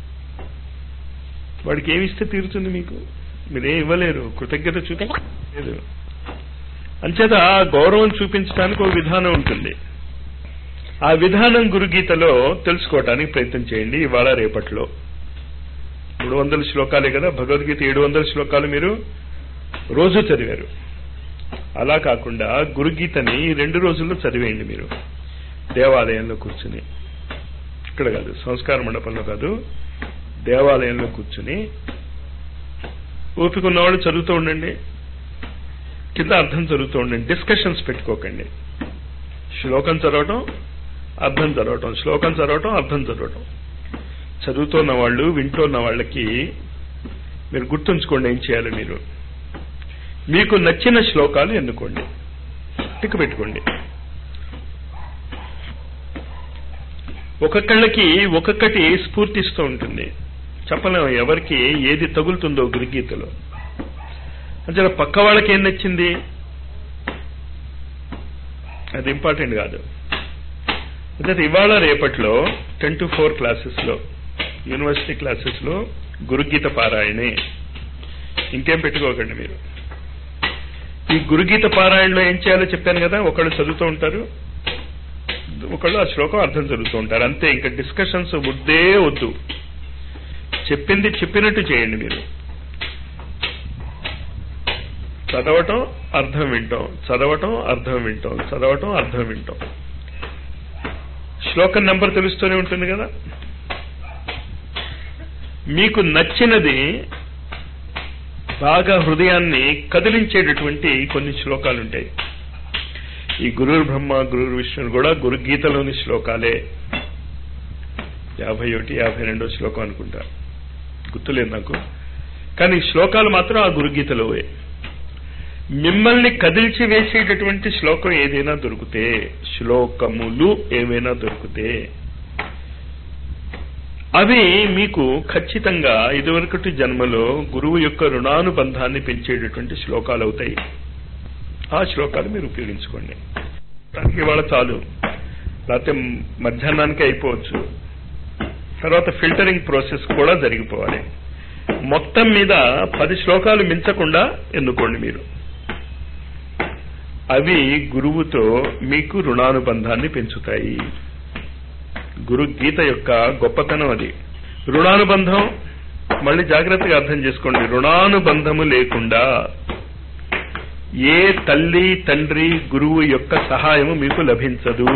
వాడికి ఏమిస్తే తీరుతుంది? మీకు మీరేం ఇవ్వలేరు, కృతజ్ఞత చూపించలేదు. అంచేత గౌరవం చూపించడానికి ఒక విధానం ఉంటుంది. ఆ విధానం గురుగీతలో తెలుసుకోవడానికి ప్రయత్నం చేయండి. ఇవాళ రేపట్లో 300 శ్లోకాలే కదా, భగవద్గీత 700 శ్లోకాలు మీరు రోజు చదివారు. అలా కాకుండా గురుగీతని 2 రోజుల్లో చదివేయండి మీరు, దేవాలయంలో కూర్చుని. ఇక్కడ కాదు, సంస్కార మండపంలో కాదు, దేవాలయంలో కూర్చుని ఓపిక ఉన్నవాళ్ళు చదువుతూ ఉండండి, కింద అర్థం చదువుతూ ఉండండి. డిస్కషన్స్ పెట్టుకోకండి. శ్లోకం చదవటం, అర్థం చదవటం, శ్లోకం చదవటం, అర్థం చదవటం. చదువుతున్న వాళ్ళు, వింటున్న వాళ్ళకి మీరు గుర్తుంచుకోండి ఏం చేయాలి. మీరు మీకు నచ్చిన శ్లోకాలు ఎన్నుకోండి, టిక్ పెట్టుకోండి. ఒక్కొక్కళ్ళకి ఒక్కొక్కటి స్ఫూర్తిస్తూ ఉంటుంది. చెప్పలేము ఎవరికి ఏది తగులుతుందో గురుగీతలో. అంటే పక్క వాళ్ళకి ఏం నచ్చింది అది ఇంపార్టెంట్ కాదు. అంటే ఇవాళ రేపట్లో 10 to 4 క్లాసెస్లో, యూనివర్సిటీ క్లాసెస్లో గురుగీత పారాయణే. ఇంకేం పెట్టుకోకండి మీరు. ఈ గురుగీత పారాయణలో ఏం చేయాలో చెప్పాను కదా, ఒకళ్ళు చదువుతూ ఉంటారు, ఒకళ్ళు ఆ శ్లోకం అర్థం చదువుతూ ఉంటారు, అంతే. ఇంకా డిస్కషన్స్ వద్దే వద్దు. చెప్పింది చెప్పినట్టు చేయండి. మీరు చదవటం, అర్థం వింటాం, చదవటం, అర్థం వింటాం, చదవటం, అర్థం వింటాం. శ్లోకం నెంబర్ తెలుస్తూనే ఉంటుంది కదా. మీకు నచ్చినది బాగా హృదయాన్ని కదిలించేటటువంటి కొన్ని శ్లోకాలు ఉంటాయి. ఈ గురుర్ బ్రహ్మ గురుర్ విష్ణువు కూడా గురుగీతలోని శ్లోకాలే. 51, 52 శ్లోకం అనుకుంటా, గుర్తులేదు నాకు. కానీ శ్లోకాలు మాత్రం ఆ గురుగీతలోవే. మిమ్మల్ని కదిల్చి వేసేటటువంటి శ్లోకం ఏదైనా దొరికితే, శ్లోకములు ఏవైనా దొరికితే అవి మీకు ఖచ్చితంగా ఇదివరకటి జన్మలో గురువు యొక్క రుణానుబంధాన్ని పెంచేటటువంటి శ్లోకాలు అవుతాయి. ఆ శ్లోకాలు మీరు ఉపయోగించుకోండి. దానికి ఇవాళ చాలు, లేకపోతే మధ్యాహ్నానికి అయిపోవచ్చు. తర్వాత ఫిల్టరింగ్ ప్రాసెస్ కూడా జరిగిపోవాలి. మొత్తం మీద 10 శ్లోకాలు మించకుండా ఎన్నుకోండి మీరు. అవి గురువుతో మీకు రుణానుబంధాన్ని పెంచుతాయి. గురు గీత యొక్క గొప్పతనం అది. రుణానుబంధం మళ్ళీ జాగ్రత్తగా అర్థం చేసుకోండి. రుణానుబంధము లేకుండా ఏ తల్లి తండ్రి గురువు యొక్క సహాయము మీకు లభించదు.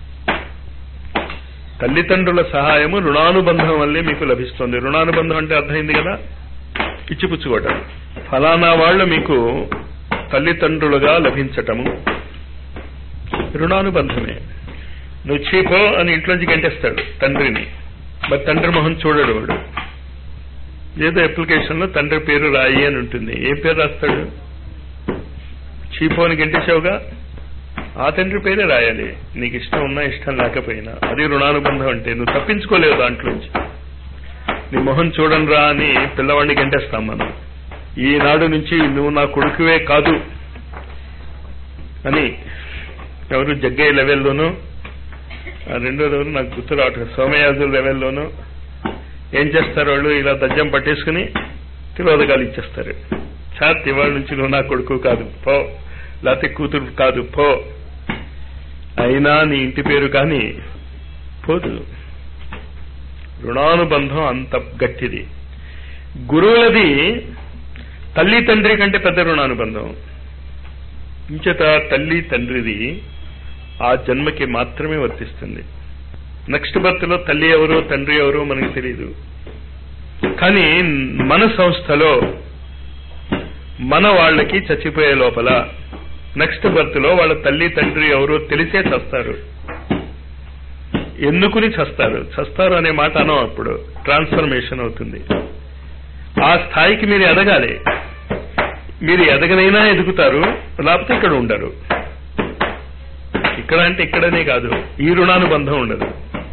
తల్లిదండ్రుల సహాయము రుణానుబంధం వల్లే మీకు లభిస్తుంది. రుణానుబంధం అంటే అర్థమైంది కదా, ఇచ్చిపుచ్చుకోవటం. ఫలానా వాళ్ళు మీకు తల్లిదండ్రులుగా లభించటము రుణానుబంధమే. నువ్వు చీపో అని ఇంట్లోంచి గంటేస్తాడు తండ్రిని, మరి తండ్రి మొహం చూడడు వాడు. ఏదో అప్లికేషన్లో తండ్రి పేరు రాయి అని ఉంటుంది, ఏ పేరు రాస్తాడు? చీపో అని గంటేసావుగా, ఆ తండ్రి పేరే రాయాలి, నీకు ఇష్టం ఉన్నా ఇష్టం లేకపోయినా. అది రుణానుబంధం అంటే. నువ్వు తప్పించుకోలేవు దాంట్లోంచి. నీ మొహం చూడను రా అని పిల్లవాడిని గంటేస్తాం మనం. ఈనాడు నుంచి నువ్వు నా కొడుకువే కాదు అని. ఎవరు జగ్గయ్య లెవెల్లోనూ, రెండోది ఎవరు నాకు గుర్తు రావట్లేదు, సోమయాజుల లెవెల్లోనూ ఏం చేస్తారు వాళ్ళు? ఇలా దజ్జం పట్టేసుకుని తిరోధకాలు ఇచ్చేస్తారు. చాత్ ఇవాళ నుంచి నువ్వు నా కొడుకు కాదు పో, లేకపోతే కూతురు కాదు పో. అయినా నీ ఇంటి పేరు కానీ పోదు. రుణానుబంధం అంత గట్టిది. గురువులది తల్లి తండ్రి కంటే పెద్ద రుణానుబంధం. ఇంచేత తల్లి తండ్రిది ఆ జన్మకి మాత్రమే వర్తిస్తుంది. నెక్స్ట్ బర్త్ లో తల్లి ఎవరో తండ్రి ఎవరో మనకి తెలియదు. కానీ మన సంస్థలో మన వాళ్ళకి చచ్చిపోయే లోపల నెక్స్ట్ బర్త్ లో వాళ్ళ తల్లి తండ్రి ఎవరో తెలిసే చస్తారు. ఎందుకుని చస్తారు అనే మాట అనం. అప్పుడు ట్రాన్స్ఫర్మేషన్ అవుతుంది. ఆ స్థాయికి మీరు ఎదగాలి. మీరు ఎదగనైనా ఎదుగుతారు, లేకపోతే ఇక్కడ ఉండరు. ఇక్కడ అంటే ఇక్కడనే కాదు, ఈ రుణానుబంధం ఉండదు.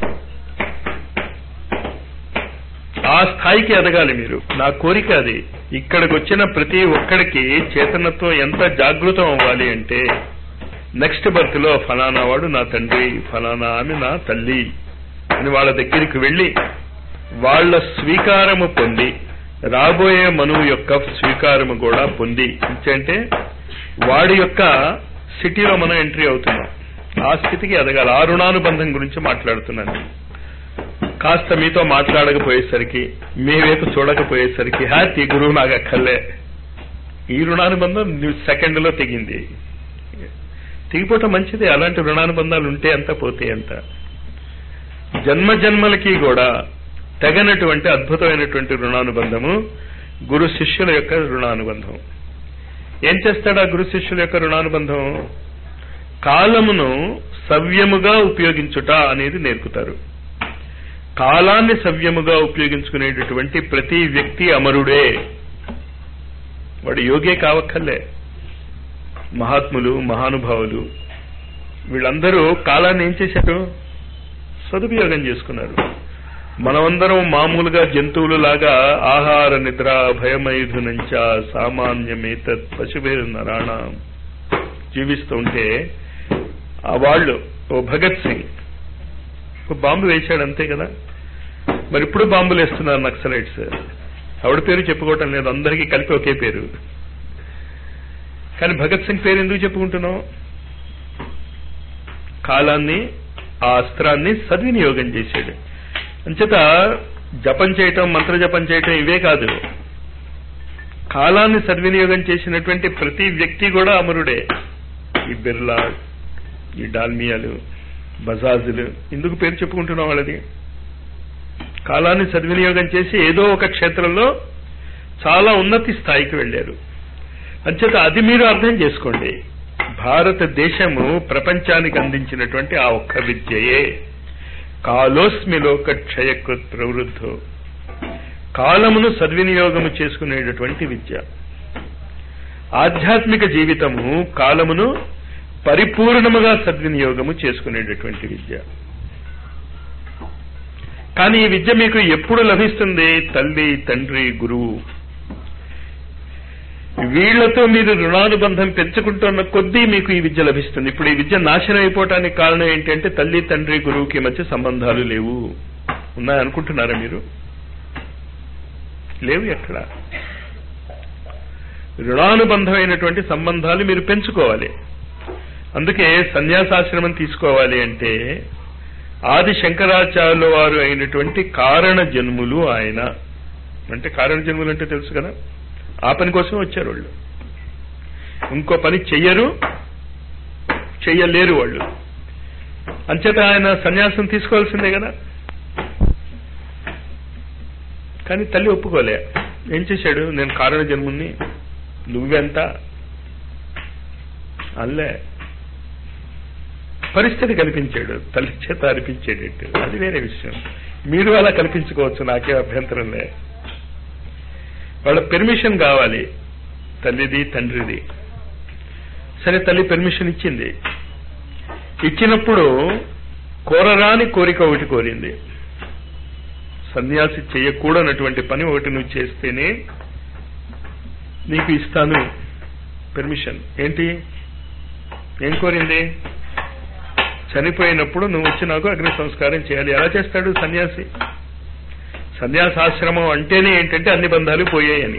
ఆ స్థాయికి ఎదగాలి మీరు. నా కోరిక అది. ఇక్కడికి వచ్చిన ప్రతి ఒక్కడికి చైతన్యత్వం ఎంత జాగృతం అవ్వాలి అంటే నెక్స్ట్ బర్త్ లో ఫలానా వాడు నా తండ్రి, ఫలానా ఆమె నా తల్లి అని వాళ్ళ దగ్గరికి వెళ్లి వాళ్ళ స్వీకారము పొంది, రాబోయే మనువు యొక్క స్వీకారము కూడా పొంది, అంటే వాడి యొక్క సిటీలో మనం ఎంట్రీ అవుతున్నాం. ఆ స్థితికి ఎదగాలి. ఆ రుణానుబంధం గురించి మాట్లాడుతున్నాను. కాస్త మీతో మాట్లాడకపోయేసరికి, మీ వైపు చూడకపోయేసరికి హ్యాపీ గురువు నాకు అక్కర్లే. ఈ రుణానుబంధం సెకండ్లో తెగింది. తెగిపోవటం మంచిది. అలాంటి రుణానుబంధాలు ఉంటే ఎంత, పోతే ఎంత. జన్మ జన్మలకి కూడా తెగనటువంటి అద్భుతమైనటువంటి రుణానుబంధము గురు శిష్యుల యొక్క రుణానుబంధం. ఏం చేస్తాడు ఆ గురు శిష్యుల యొక్క రుణానుబంధం? కాలమును సవ్యముగా ఉపయోగించుట అనేది నేర్పుతారు. కాలాన్ని సవ్యముగా ఉపయోగించుకునేటటువంటి ప్రతి వ్యక్తి అమరుడే. వాడు యోగే కావక్కర్లే. మహాత్ములు, మహానుభావులు వీళ్ళందరూ కాలాన్ని ఏం చేశారు? సదుపయోగం చేసుకున్నారు. మనమందరం మామూలుగా జంతువులు లాగా ఆహార నిద్ర భయమైధునంచ సామాన్యమేతత్ పశుభేరు నరాణం జీవిస్తూ ఉంటే వాళ్ళు ఓ భగత్ సింగ్ బాంబు వేశాడు, అంతే కదా. మరి ఇప్పుడు బాంబులు వేస్తున్నారు నక్సలైట్స్. ఆవిడ పేరు చెప్పుకోవటం లేదు, అందరికీ కలిపి ఒకే పేరు. కానీ భగత్ సింగ్ పేరు ఎందుకు చెప్పుకుంటున్నాం? కాలాన్ని, ఆ అస్త్రాన్ని సద్వినియోగం చేశాడు. అంచేత జపం చేయటం, మంత్ర జపం చేయటం ఇవే కాదు. కాలాన్ని సద్వినియోగం చేసినటువంటి ప్రతి వ్యక్తి కూడా అమరుడే. ఈ బిర్లా, ఈ డాల్మియాలు, బజాజులు ఎందుకు పేరు చెప్పుకుంటున్నాం? వాళ్ళది కాలాన్ని సద్వినియోగం చేసి ఏదో ఒక క్షేత్రంలో చాలా ఉన్నతి స్థాయికి వెళ్లారు. అంచేత అది మీరు అర్థం చేసుకోండి. భారతదేశము ప్రపంచానికి అందించినటువంటి ఆ ఒక్క విద్యయే కాలోస్మి లోక క్షయకృత్ ప్రవృద్ధో, కాలమును సద్వినియోగము చేసుకునేటటువంటి విద్య. ఆధ్యాత్మిక జీవితము కాలమును పరిపూర్ణముగా సద్వినియోగము చేసుకునేటటువంటి విద్య. కానీ ఈ విద్య మీకు ఎప్పుడు లభిస్తుంది? తల్లి, తండ్రి, గురువు వీళ్లతో మీరు రుణానుబంధం పెంచుకుంటున్న కొద్దీ మీకు ఈ విద్య లభిస్తుంది. ఇప్పుడు ఈ విద్య నాశనం అయిపోవటానికి కారణం ఏంటంటే తల్లి, తండ్రి, గురువుకి మధ్య సంబంధాలు లేవు. ఉన్నాయనుకుంటున్నారా మీరు? లేవు. ఎక్కడ? రుణానుబంధమైనటువంటి సంబంధాలు మీరు పెంచుకోవాలి. అందుకే సన్యాసాశ్రమం తీసుకోవాలి అంటే ఆది శంకరాచార్యుల వారు అయినటువంటి కారణ జన్ములు ఆయన. అంటే కారణ జన్ములు అంటే తెలుసు కదా, ఆ పని కోసం వచ్చారు వాళ్ళు. ఇంకో పని చెయ్యరు, చెయ్యలేరు వాళ్ళు. అంచేత ఆయన సన్యాసం తీసుకోవాల్సిందే కదా. కానీ తల్లి ఒప్పుకోలే. ఏం చేశాడు? నేను కారణ జన్ముని, నువ్వెంత అల్లే. పరిస్థితి కల్పించాడు, తల్లి చేత అనిపించేటట్టు. అది వేరే విషయం. మీరు అలా కల్పించుకోవచ్చు, నాకే అభ్యంతరం లే. వాళ్ళ పెర్మిషన్ కావాలి, తల్లిది, తండ్రిది. సరే, తల్లి పెర్మిషన్ ఇచ్చింది. ఇచ్చినప్పుడు కోరరాని కోరిక ఒకటి కోరింది. సన్యాసి చేయకూడనటువంటి పని ఒకటి నువ్వు చేస్తేనే నీకు ఇస్తాను పెర్మిషన్. ఏంటి? ఏం కోరింది? చనిపోయినప్పుడు నువ్వు వచ్చి నాకు అగ్ని సంస్కారం చేయాలి. ఎలా చేస్తాడు సన్యాసి? సన్యాసాశ్రమం అంటేనే ఏంటంటే అన్ని బంధాలు పోయాయని,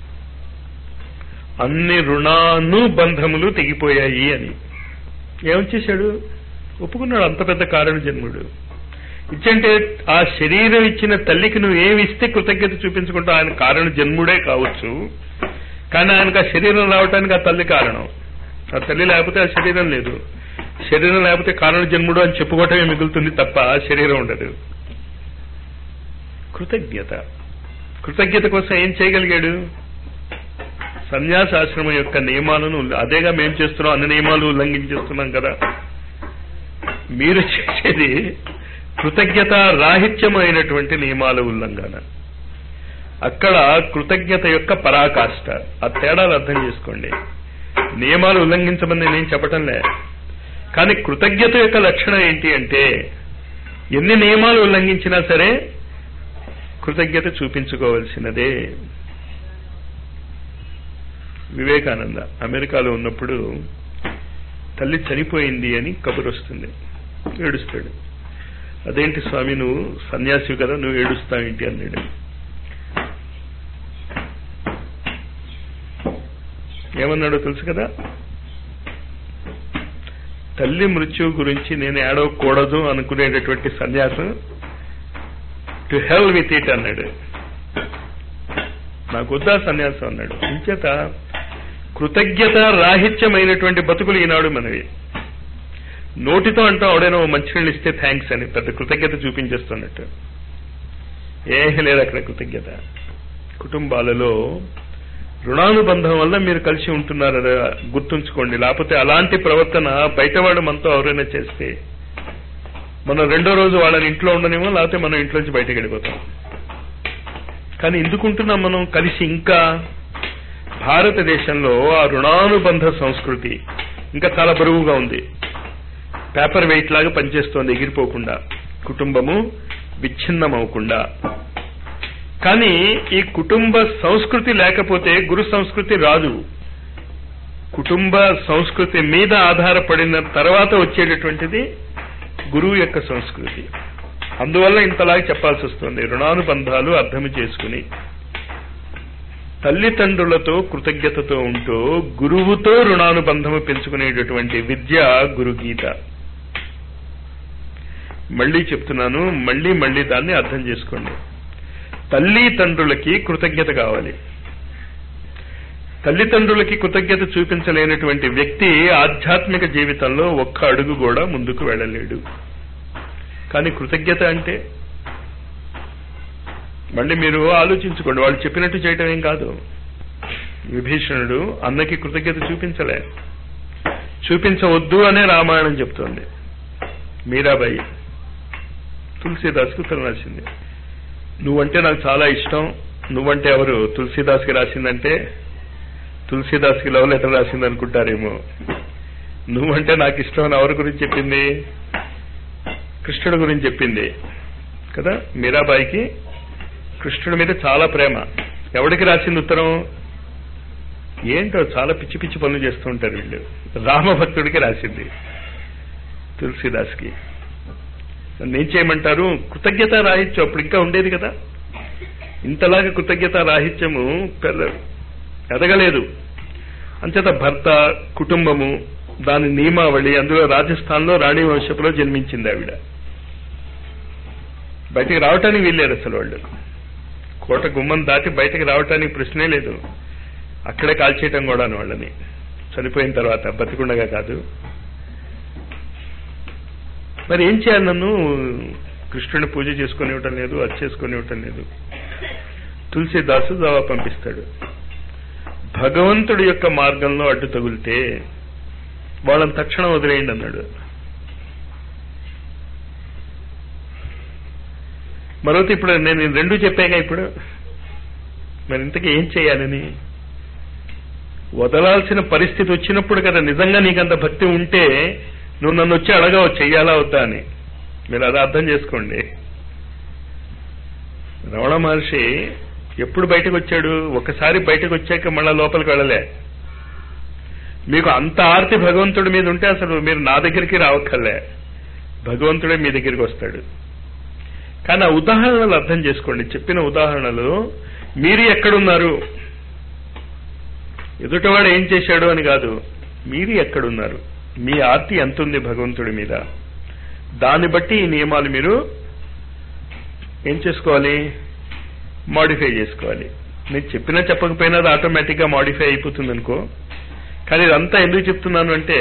అన్ని రుణానుబంధములు తెగిపోయాయి అని. ఏమొచ్చేశాడు? ఒప్పుకున్నాడు. అంత పెద్ద కారణ జన్ముడు. ఇచ్చంటే ఆ శరీరం ఇచ్చిన తల్లికి నువ్వు ఏమి ఇస్తే కృతజ్ఞత చూపించుకుంటావు? ఆయన కారణ జన్ముడే కావచ్చు, కానీ ఆయనకు ఆ శరీరం రావటానికి ఆ తల్లి కారణం. ఆ తల్లి లేకపోతే ఆ శరీరం లేదు. శరీరం లేకపోతే కారణ జన్ముడు అని చెప్పుకోవటమే మిగులుతుంది తప్ప శరీరం ఉండదు. కృతజ్ఞత. కృతజ్ఞత కోసం ఏం చేయగలిగాడు? సన్యాసాశ్రమం యొక్క నియమాలను, అదేగా మేము చేస్తున్నాం, అన్ని నియమాలు ఉల్లంఘించేస్తున్నాం కదా. మీరు చేసేది కృతజ్ఞత రాహిత్యమైనటువంటి నియమాల ఉల్లంఘన. అక్కడ కృతజ్ఞత యొక్క పరాకాష్ట. ఆ తేడాలు అర్థం చేసుకోండి. నియమాలు ఉల్లంఘించమని నేను చెప్పటంలే, కానీ కృతజ్ఞత యొక్క లక్షణం ఏంటి అంటే ఎన్ని నియమాలు ఉల్లంఘించినా సరే కృతజ్ఞత చూపించుకోవాల్సినదే. వివేకానంద అమెరికాలో ఉన్నప్పుడు తల్లి చనిపోయింది అని కబురు వస్తుంది. ఏడుస్తాడు. అదేంటి స్వామి, నువ్వు సన్యాసివి కదా, నువ్వు ఏడుస్తావేంటి అన్నాడు. ఏమన్నాడో తెలుసు కదా, తల్లి మృత్యువు గురించి నేను ఏడవకూడదు అనుకునేటటువంటి సన్యాసం టు హెల్ విత్ ఇట్ అన్నాడు. నాకు వద్దా సన్యాసం అన్నాడు. ఇంచేత కృతజ్ఞత రాహిత్యమైనటువంటి బతుకులు ఈనాడు మనవి. నోటితో అంటాం ఎవడైనా మంచినీళ్ళు ఇస్తే థ్యాంక్స్ అని, పెద్ద కృతజ్ఞత చూపించేస్తున్నట్టు. ఏమీ లేదు అక్కడ కృతజ్ఞత. కుటుంబాలలో రుణానుబంధం వల్ల మీరు కలిసి ఉంటున్నారు, గుర్తుంచుకోండి. లేకపోతే అలాంటి ప్రవర్తన బయటవాడు మనతో ఎవరైనా చేస్తే మనం రెండో రోజు వాళ్ళని ఇంట్లో ఉండనేమో, లేకపోతే మనం ఇంట్లోంచి బయటకు వెళ్ళిపోతాం. కానీ ఎందుకుంటున్నాం మనం కలిసి? ఇంకా భారతదేశంలో ఆ రుణానుబంధ సంస్కృతి ఇంకా చాలా బరువుగా ఉంది. పేపర్ వెయిట్ లాగా పనిచేస్తోంది, ఎగిరిపోకుండా, కుటుంబము విచ్ఛిన్నమవకుండా. కానీ ఈ కుటుంబ సంస్కృతి లేకపోతే గురు సంస్కృతి రాదు. కుటుంబ సంస్కృతి మీద ఆధారపడిన తర్వాత వచ్చేటటువంటిది గురువు యొక్క సంస్కృతి. అందువల్ల ఇంతలాగా చెప్పాల్సి వస్తుంది. రుణానుబంధాలు అర్థం చేసుకుని తల్లిదండ్రులతో కృతజ్ఞతతో ఉంటూ గురువుతో రుణానుబంధము పెంచుకునేటటువంటి విద్య గురుగీత. మళ్ళీ చెప్తున్నాను, మళ్ళీ దాన్ని అర్థం చేసుకోండి. తల్లిదండ్రులకి కృతజ్ఞత కావాలి. తల్లిదండ్రులకి కృతజ్ఞత చూపించలేనటువంటి వ్యక్తి ఆధ్యాత్మిక జీవితంలో ఒక్క అడుగు కూడా ముందుకు వెళ్ళలేడు. కానీ కృతజ్ఞత అంటే మళ్ళీ మీరు ఆలోచించుకోండి, వాళ్ళు చెప్పినట్టు చేయటం ఏం కాదు. విభీషణుడు అన్నకి కృతజ్ఞత చూపించవద్దు అనే రామాయణం చెప్తోంది. మీరాబాయి తులసీదాస్కి ఉత్తరం రాసింది. నువ్వంటే నాకు చాలా ఇష్టం. నువ్వంటే ఎవరు? తులసీదాస్కి రాసిందంటే తులసీదాస్కి లవ్ లెటర్ రాసింది అనుకుంటారేమో. నువ్వంటే నాకు ఇష్టం అని ఎవరి గురించి చెప్పింది? కృష్ణుడి గురించి చెప్పింది కదా. మీరాబాయికి కృష్ణుడి మీద చాలా ప్రేమ. ఎవడికి రాసింది ఉత్తరం? ఏంటో చాలా పిచ్చి పిచ్చి పనులు చేస్తూ ఉంటారు వీళ్ళు. రామభక్తుడికి రాసింది, తులసీదాస్కి. నేను చేయమంటారు? కృతజ్ఞత రాహిత్యం అప్పుడు ఇంకా ఉండేది కదా. ఇంతలాగా కృతజ్ఞత రాహిత్యము ఎదగలేదు. అంచేత భర్త, కుటుంబము, దాని నియమావళి. అందులో రాజస్థాన్లో రాణి వంశపులో జన్మించింది ఆవిడ. బయటికి రావటానికి వీల్లేదు అసలు. వాళ్ళు కోట గుమ్మం దాటి బయటకు రావటానికి ప్రశ్నే లేదు. అక్కడే కాల్చేయటం కూడా వాళ్ళని చనిపోయిన తర్వాత, బతికుండగా కాదు. మరి ఏం చేయాలి? నన్ను కృష్ణుని పూజ చేసుకుని ఇవ్వటం లేదు, అది చేసుకుని ఇవ్వటం లేదు. తులసీదాసు జవాబు పంపిస్తాడు. భగవంతుడి యొక్క మార్గంలో అడ్డు తగులితే వాళ్ళని తక్షణం వదిలేయండి అన్నాడు. మరొకటి ఇప్పుడు నేను రెండు చెప్పాగా. ఇప్పుడు మరి ఇంతకీ ఏం చేయాలని? వదలాల్సిన పరిస్థితి వచ్చినప్పుడు కదా. నిజంగా నీకంత భక్తి ఉంటే నువ్వు నన్ను వచ్చి అడగవు చెయ్యాలా వద్దా అని. మీరు అది అర్థం చేసుకోండి. రమణ మహర్షి ఎప్పుడు బయటకు వచ్చాడు? ఒకసారి బయటకు వచ్చాక మళ్ళా లోపలికి వెళ్ళలే. మీకు అంత ఆర్తి భగవంతుడి మీద ఉంటే అసలు మీరు నా దగ్గరికి రావక్కర్లే, భగవంతుడే మీ దగ్గరికి వస్తాడు. కానీ ఆ ఉదాహరణలు అర్థం చేసుకోండి. చెప్పిన ఉదాహరణలు మీరు ఎక్కడున్నారు, ఎదుటవాడు ఏం చేశాడు అని కాదు, మీరు ఎక్కడున్నారు, మీ ఆర్తి ఎంత ఉంది భగవంతుడి మీద, దాన్ని బట్టి ఈ నియమాలు మీరు ఏం చేసుకోవాలి? మాడిఫై చేసుకోవాలి. నేను చెప్పినా చెప్పకపోయినా అది ఆటోమేటిక్గా మాడిఫై అయిపోతుంది అనుకో. కానీ ఇదంతా ఎందుకు చెప్తున్నాను అంటే,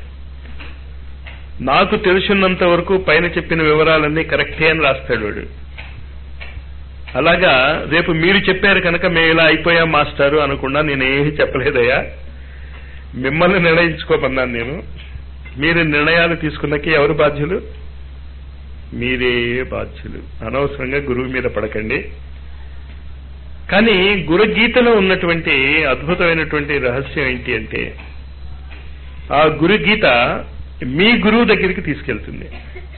నాకు తెలుసున్నంత వరకు పైన చెప్పిన వివరాలన్నీ కరెక్టే అని రాస్తాడు వాడు. అలాగా రేపు మీరు చెప్పారు కనుక మేము ఇలా అయిపోయాం మాస్టారు అనకుండా నేనేమీ చెప్పలేదయ్యా. మిమ్మల్ని నిర్ణయించుకోమన్నాను నేను. మీరు నిర్ణయాలు తీసుకున్నకి ఎవరు బాధ్యులు? మీరే బాధ్యులు. అనవసరంగా గురువు మీద పడకండి. కానీ గురుగీతలో ఉన్నటువంటి అద్భుతమైనటువంటి రహస్యం ఏంటి అంటే, ఆ గురుగీత మీ గురువు దగ్గరికి తీసుకెళ్తుంది.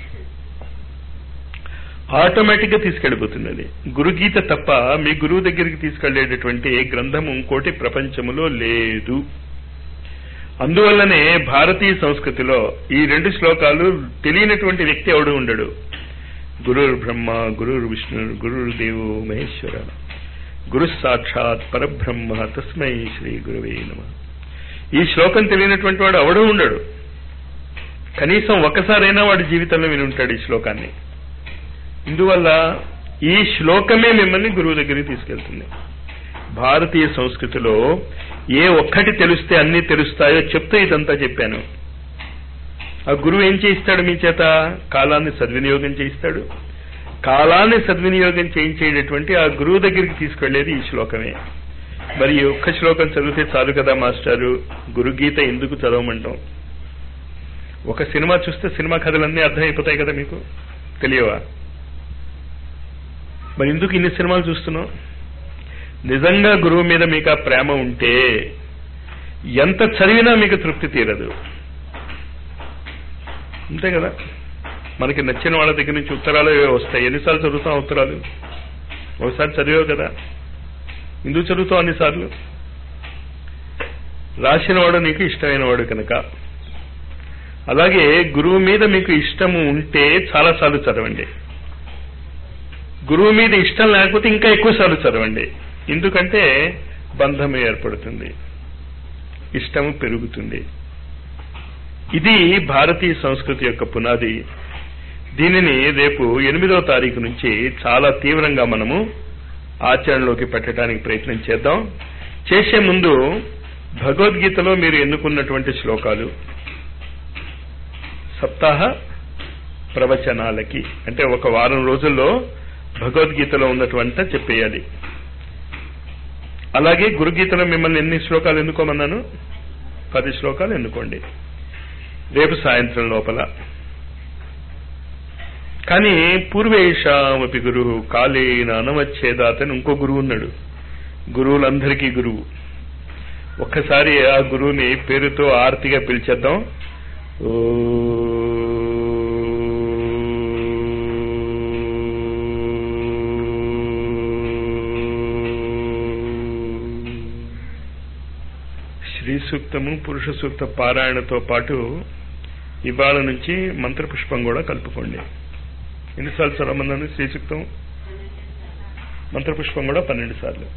ఆటోమేటిక్ గా తీసుకెళ్ళిపోతుంది. అది గురుగీత తప్ప మీ గురువు దగ్గరికి తీసుకెళ్లేటటువంటి గ్రంథం ఇంకోటి ప్రపంచములో లేదు. అందువల్లనే భారతీయ సంస్కృతిలో ఈ 2 శ్లోకాలు తెలియనటువంటి వ్యక్తి ఎవడు ఉండడు. గురుర్ బ్రహ్మ గురుర్ విష్ణు గురుర్ దేవో మహేశ్వర గురు సాక్షాత్ పరబ్రహ్మ తస్మై శ్రీ గురువే నమః. ఈ శ్లోకం తెలియనటువంటి వాడు ఎవడూ ఉండడు. కనీసం ఒక్కసారైనా వాడి జీవితంలో విని ఉంటాడు ఈ శ్లోకాన్ని. ఇందువల్ల ఈ శ్లోకమే మిమ్మల్ని గురువు దగ్గరికి తీసుకెళ్తుంది. భారతీయ సంస్కృతిలో ఏ ఒక్కటి తెలిస్తే అన్ని తెలుస్తాయో చెప్తూ ఇదంతా చెప్పాను. ఆ గురువు ఏం చేయిస్తాడు మీ చేత? కాలాన్ని సద్వినియోగం చేయిస్తాడు. కాలాన్ని సద్వినియోగం చేయించేటటువంటి ఆ గురువు దగ్గరికి తీసుకెళ్లేది ఈ శ్లోకమే. మరి ఈ ఒక్క శ్లోకం చదివితే చాలు కదా మాస్టారు, గురుగీత ఎందుకు చదవమంటాం? ఒక సినిమా చూస్తే సినిమా కథలన్నీ అర్థమైపోతాయి కదా, మీకు తెలియవా? మరి ఎందుకు ఇన్ని సినిమాలు చూస్తున్నాం? నిజంగా గురువు మీద మీకు ఆ ప్రేమ ఉంటే ఎంత చదివినా మీకు తృప్తి తీరదు. అంతే కదా. మనకి నచ్చిన వాళ్ళ దగ్గర నుంచి ఉత్తరాలు వస్తాయి. ఎన్నిసార్లు చదువుతాం ఉత్తరాలు? ఒకసారి చదివావు కదా, ఎందుకు చదువుతావు అన్నిసార్లు? రాసినవాడు నీకు ఇష్టమైన వాడు కనుక. అలాగే గురువు మీద మీకు ఇష్టము ఉంటే చాలాసార్లు చదవండి. గురువు మీద ఇష్టం లేకపోతే ఇంకా ఎక్కువసార్లు చదవండి. ఎందుకంటే బంధం ఏర్పడుతుంది, ఇష్టము పెరుగుతుంది. ఇది భారతీయ సంస్కృతి యొక్క పునాది. దీనిని రేపు 8వ తారీఖు నుంచి చాలా తీవ్రంగా మనము ఆచరణలోకి పెట్టడానికి ప్రయత్నం చేద్దాం. చేసే ముందు భగవద్గీతలో మీరు ఎన్నుకున్నటువంటి శ్లోకాలు సప్తాహ ప్రవచనాలకి, అంటే ఒక వారం రోజుల్లో భగవద్గీతలో ఉన్నటువంటి చెప్పేయాలి. అలాగే గురుగీతలో మిమ్మల్ని ఎన్ని శ్లోకాలు ఎన్నుకోమన్నాను? 10 శ్లోకాలు ఎన్నుకోండి రేపు సాయంత్రం లోపల. కానీ పూర్వేషామపి గురు కాలేన అనవచ్చేదాత్ అని ఇంకో గురువు ఉన్నాడు. గురువులందరికీ గురువు. ఒక్కసారి ఆ గురువుని పేరుతో ఆర్తిగా పిలిచేద్దాం. శ్రీ సూక్తము పురుష సూక్త పారాయణతో పాటు ఇవాళ నుంచి మంత్రపుష్పం కూడా కలుపుకోండి. ఎన్నిసార్లు చదవమన్నాను? శ్రీ సూక్తం మంత్రపుష్పం కూడా 12 సార్లు.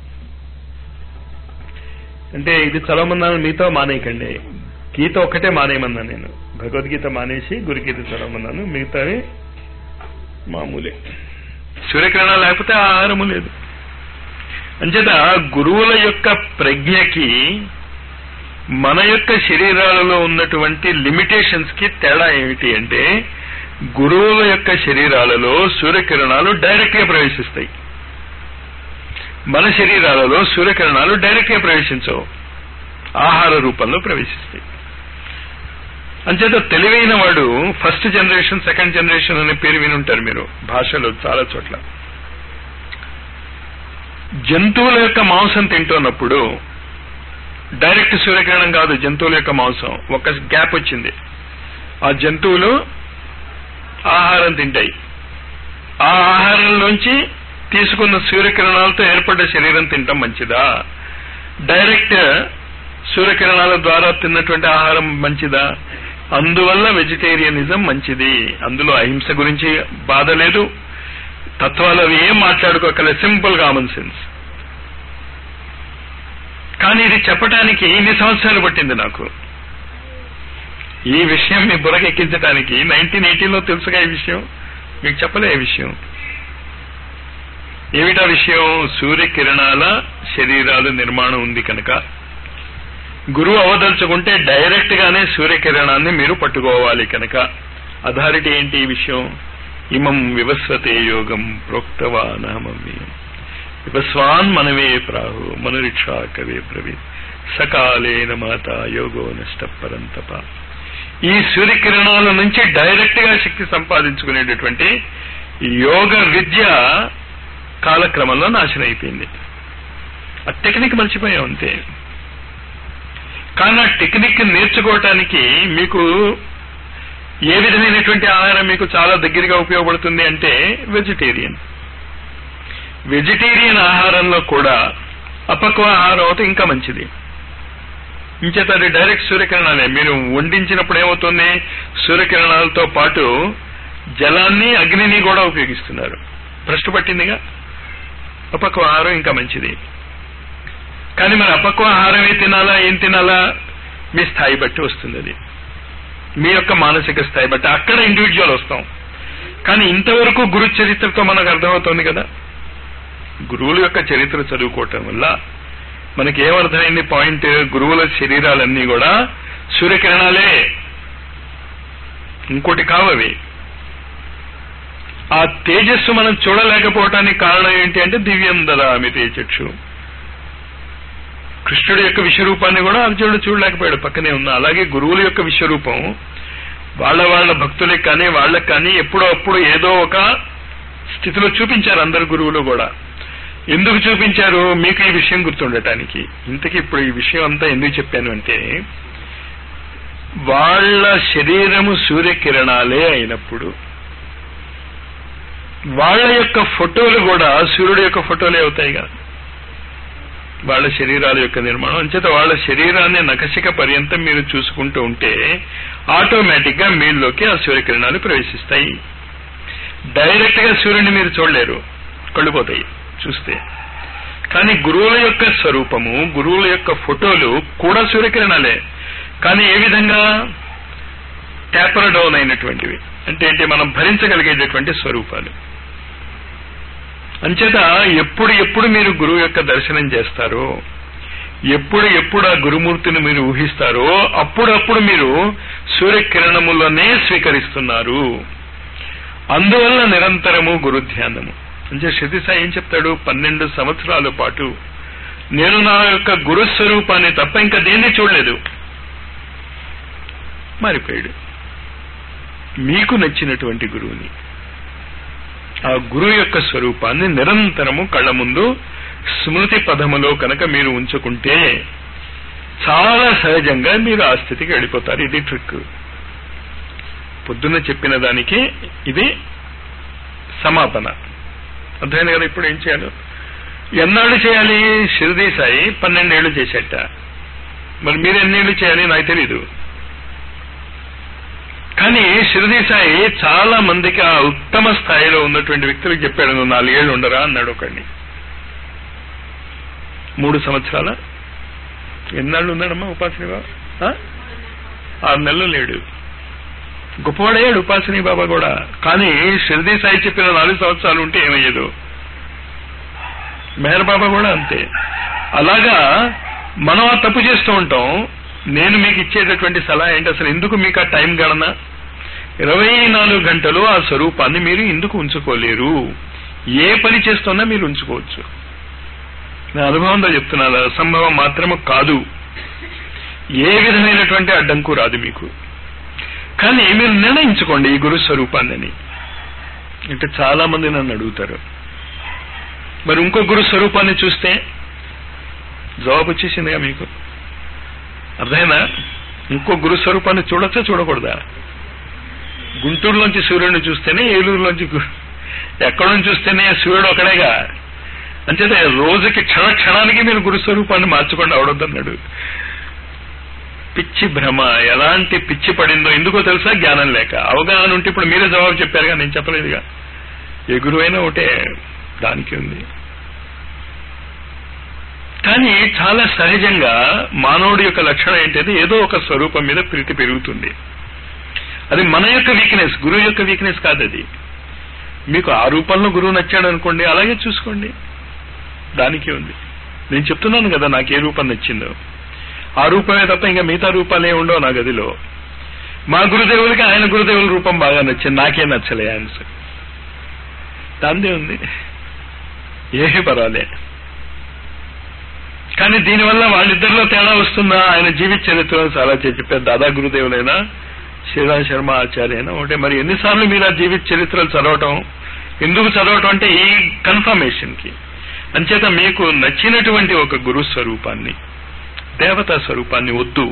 అంటే ఇది చదవమన్నాను, మిగతా మానేయకండి. గీత ఒక్కటే మానేయమన్నాను నేను. భగవద్గీత మానేసి గురుగీత చదవమన్నాను, మిగతావి మామూలే. సూర్యకిరణాలు లేకపోతే ఆహారము లేదు. అంచేత గురువుల యొక్క ప్రజ్ఞకి మన యొక్క శరీరాలలో ఉన్నటువంటి లిమిటేషన్స్ కి తేడా ఏమిటి అంటే, గురువుల యొక్క శరీరాలలో సూర్యకిరణాలు డైరెక్ట్ గా ప్రవేశిస్తాయి. మన శరీరాలలో సూర్యకిరణాలు డైరెక్ట్ గా ప్రవేశించవు, ఆహార రూపంలో ప్రవేశిస్తాయి. అంచేత తెలివైన వాడు ఫస్ట్ జనరేషన్ సెకండ్ జనరేషన్ అనే పేరు వినుంటారు మీరు భాషలో చాలా చోట్ల. జంతువుల యొక్క మాంసం తింటున్నప్పుడు డైరెక్ట్ సూర్యకిరణం కాదు, జంతువుల యొక్క మాంసం. ఒక గ్యాప్ వచ్చింది. ఆ జంతువులు ఆహారం తింటాయి. ఆ ఆహారంలోంచి తీసుకున్న సూర్యకిరణాలతో ఏర్పడ్డ శరీరం తినటం మంచిదా, డైరెక్ట్ సూర్యకిరణాల ద్వారా తిన్నటువంటి ఆహారం మంచిదా? అందువల్ల వెజిటేరియనిజం మంచిది. అందులో అహింస గురించి బాధ లేదు, తత్వాలు అవి ఏం మాట్లాడుకోగల, సింపుల్ కామన్ సెన్స్. కానీ ఇది చెప్పడానికి ఇన్ని సంవత్సరాలు పట్టింది నాకు. ఈ విషయం మీ బుర్రకెక్కించడానికి 1980లో తెలుసుగా ఈ విషయం, మీకు చెప్పలే ఈ విషయం. ఏమిటా విషయం? సూర్యకిరణాల శరీరాలు నిర్మాణం ఉంది కనుక గురువు అవదలుచుకుంటే డైరెక్ట్ గానే సూర్యకిరణాన్ని మీరు పట్టుకోవాలి కనుక అథారిటీ ఏంటి ఈ విషయం? ఇమం వివస్వతే యోగం ప్రోక్తవానహమవ్యయం. విశ్వాన్ మనవే ప్రాహు మనురిక్షా కవే బ్రవీత్ సకాలేన మాత యోగో నష్ట పరంతప. ఈ సూర్యకిరణాల నుంచి డైరెక్ట్ గా శక్తి సంపాదించుకునేటటువంటి యోగ విద్య కాలక్రమంలో నాశనం అయిపోయింది. ఆ టెక్నిక్ మర్చిపోయాం అంతే. కానీ ఆ టెక్నిక్ నేర్చుకోవటానికి మీకు ఏ విధమైనటువంటి ఆహారం మీకు చాలా దగ్గరగా ఉపయోగపడుతుంది అంటే వెజిటేరియన్. వెజిటేరియన్ ఆహారంలో కూడా అపక్వ ఆహారం అయితే ఇంకా మంచిది. ఇంచేత అది డైరెక్ట్ సూర్యకిరణాలే. మీరు వండించినప్పుడు ఏమవుతుంది, సూర్యకిరణాలతో పాటు జలాన్ని అగ్నిని కూడా ఉపయోగిస్తున్నారు. భ్రష్టు పట్టిందిగా. అపక్వ ఆహారం ఇంకా మంచిది. కానీ మరి అపక్వ ఆహారమే తినాలా, ఏం తినాలా, మీ స్థాయి బట్టి వస్తుంది. అది మీ యొక్క మానసిక స్థాయి బట్టి. అక్కడ ఇండివిజువల్ వస్తాం. కానీ ఇంతవరకు గురు చరిత్రతో మనకు అర్థమవుతుంది కదా. గురువుల యొక్క చరిత్ర చదువుకోవటం వల్ల మనకి ఏమర్థమైంది పాయింట్, గురువుల శరీరాలన్నీ కూడా సూర్యకిరణాలే, ఇంకోటి కావవి. ఆ తేజస్సు మనం చూడలేకపోవటానికి కారణం ఏంటి అంటే దివ్యం దదామి తేజక్షు. కృష్ణుడి యొక్క విశ్వరూపాన్ని కూడా అర్జునుడు చూడలేకపోయాడు, పక్కనే ఉన్న. అలాగే గురువుల యొక్క విశ్వరూపం వాళ్ళ భక్తులకు కానీ వాళ్ళకి కానీ ఎప్పుడో అప్పుడు ఏదో ఒక స్థితిలో చూపించారు అందరు గురువులు కూడా. ఎందుకు చూపించారు, మీకు ఈ విషయం గుర్తుండటానికి. ఇంతకీ ఇప్పుడు ఈ విషయం అంతా ఎందుకు చెప్పాను అంటే, వాళ్ళ శరీరము సూర్యకిరణాలే అయినప్పుడు వాళ్ళ యొక్క ఫోటోలు కూడా సూర్యుడి యొక్క ఫోటోలే అవుతాయిగా. వాళ్ళ శరీరాల యొక్క నిర్మాణం అంచేత వాళ్ళ శరీరాన్ని నఖశిక పర్యంతం మీరు చూసుకుంటూ ఉంటే ఆటోమేటిక్ గా మీలోకి ఆ సూర్యకిరణాలు ప్రవేశిస్తాయి. డైరెక్ట్ గా సూర్యుడిని మీరు చూడలేరు, కళ్ళు పోతాయి చూస్తే. కానీ గురువుల యొక్క స్వరూపము, గురువుల యొక్క ఫోటోలు కూడా సూర్యకిరణాలే. కానీ ఏ విధంగా, ట్యాపర్ డౌన్ అయినటువంటివి. అంటే ఏంటి, మనం భరించగలిగేటటువంటి స్వరూపాలు. అంచేత ఎప్పుడు మీరు గురువు యొక్క దర్శనం చేస్తారో, ఎప్పుడు ఆ గురుమూర్తిని మీరు ఊహిస్తారో అప్పుడప్పుడు మీరు సూర్యకిరణములనే స్వీకరిస్తున్నారు. అందువల్ల నిరంతరము గురుధ్యానము. అంటే శృతి సాయి ఏం చెప్తాడు, 12 సంవత్సరాల పాటు నేను నా యొక్క గురుస్వరూపాన్ని తప్ప ఇంకా దేన్ని చూడలేదు. మారిపోయాడు. మీకు నచ్చినటువంటి గురువుని, ఆ గురువు యొక్క స్వరూపాన్ని నిరంతరము కళ్ళ ముందు స్మృతి పదములో కనుక మీరు ఉంచుకుంటే చాలా సహజంగా మీరు ఆ స్థితికి వెళ్ళిపోతారు. ఇది ట్రిక్. పొద్దున్న చెప్పిన దానికి ఇది సమాపన. అర్థమైంది కదా. ఇప్పుడు ఏం చేయాలి, ఎన్నాళ్ళు చేయాలి. షిరిడీ సాయి 12 ఏళ్ళు చేసేట. మరి మీరు ఎన్నేళ్ళు చేయాలి నాకు తెలీదు. కానీ షిరిడీ సాయి చాలా మందికి ఆ ఉత్తమ స్థాయిలో ఉన్నటువంటి వ్యక్తులకు చెప్పాడు, నువ్వు 4 ఏళ్ళు ఉండరా అన్నాడు ఒకడిని. 3 సంవత్సరాల ఎన్నాళ్ళు ఉన్నాడమ్మా ఉపాసనీ బాబా? 6 నెలలు లేడు. గొప్పవాడయ్యాడు ఉపాసనీ బాబా కూడా. కానీ షిరిడీ సాయి చెప్పిన 4 సంవత్సరాలు ఉంటే ఏమయ్యేదు. మెహర్ బాబా కూడా అంతే. అలాగా మనం ఆ తప్పు చేస్తూ ఉంటాం. నేను మీకు ఇచ్చేటటువంటి సలహా ఏంటి, అసలు ఎందుకు మీకు ఆ టైం గణన 24 గంటలు ఆ స్వరూపాన్ని మీరు ఎందుకు ఉంచుకోలేరు? ఏ పని చేస్తున్నా మీరు ఉంచుకోవచ్చు. నా అనుభవంతో చెప్తున్నాను, అసంభవం మాత్రము కాదు. ఏ విధమైనటువంటి అడ్డంకు రాదు మీకు. కానీ మీరు నిర్ణయించుకోండి ఈ గురు స్వరూపాన్ని. అంటే చాలా మంది నన్ను అడుగుతారు, మరి ఇంకో గురు స్వరూపాన్ని చూస్తే జవాబు వచ్చేసిందిగా మీకు. అర్థమైనా? ఇంకో గురు స్వరూపాన్ని చూడొచ్చా చూడకూడదా? గుంటూరులోంచి సూర్యుడిని చూస్తేనే, ఏలూరులోంచి ఎక్కడి నుంచి చూస్తేనే సూర్యుడు ఒకడేగా. అంచేత రోజుకి క్షణానికి మీరు గురుస్వరూపాన్ని మార్చుకోండి అవడొద్దన్నాడు. పిచ్చి భ్రమ. ఎలాంటి పిచ్చి పడిందో ఎందుకో తెలుసా? జ్ఞానం లేక. అవగాహన ఉంటే ఇప్పుడు మీరే జవాబు చెప్పారుగా, నేను చెప్పలేదుగా. ఏ గురువైనా ఒకటే, దానికి ఉంది. కానీ చాలా సహజంగా మానవుడి యొక్క లక్షణం ఏంటంటే ఏదో ఒక స్వరూపం మీద ప్రీతి పెరుగుతుంది. అది మన యొక్క వీక్నెస్, గురువు యొక్క వీక్నెస్ కాదు అది. మీకు ఆ రూపంలో గురువు నచ్చాడు అనుకోండి, అలాగే చూసుకోండి, దానికి ఉంది. నేను చెప్తున్నాను కదా నాకు ఏ రూపం నచ్చిందో. ఆ రూపమే తప్ప ఇంకా మిగతా రూపాలే ఉండవు నా గదిలో. మా గురుదేవులకి ఆయన గురుదేవుల రూపం బాగా నచ్చింది, నాకే నచ్చలే ఆన్సర్. దాందే ఉంది. ఏమీ పర్వాలే. కానీ దీనివల్ల వాళ్ళిద్దరిలో తేడా వస్తుందా? ఆయన జీవిత చరిత్రలో చాలా చెప్పారు. దాదా గురుదేవులైనా శ్రీరామ్ శర్మ ఆచార్య అయినా ఒకటే. మరి ఎన్నిసార్లు మీరు ఆ జీవిత చరిత్రలు చదవటం? ఎందుకు చదవటం అంటే ఈ కన్ఫర్మేషన్ కి. అంచేత మీకు నచ్చినటువంటి ఒక గురు స్వరూపాన్ని, దేవతా స్వరూపాన్ని వద్దు.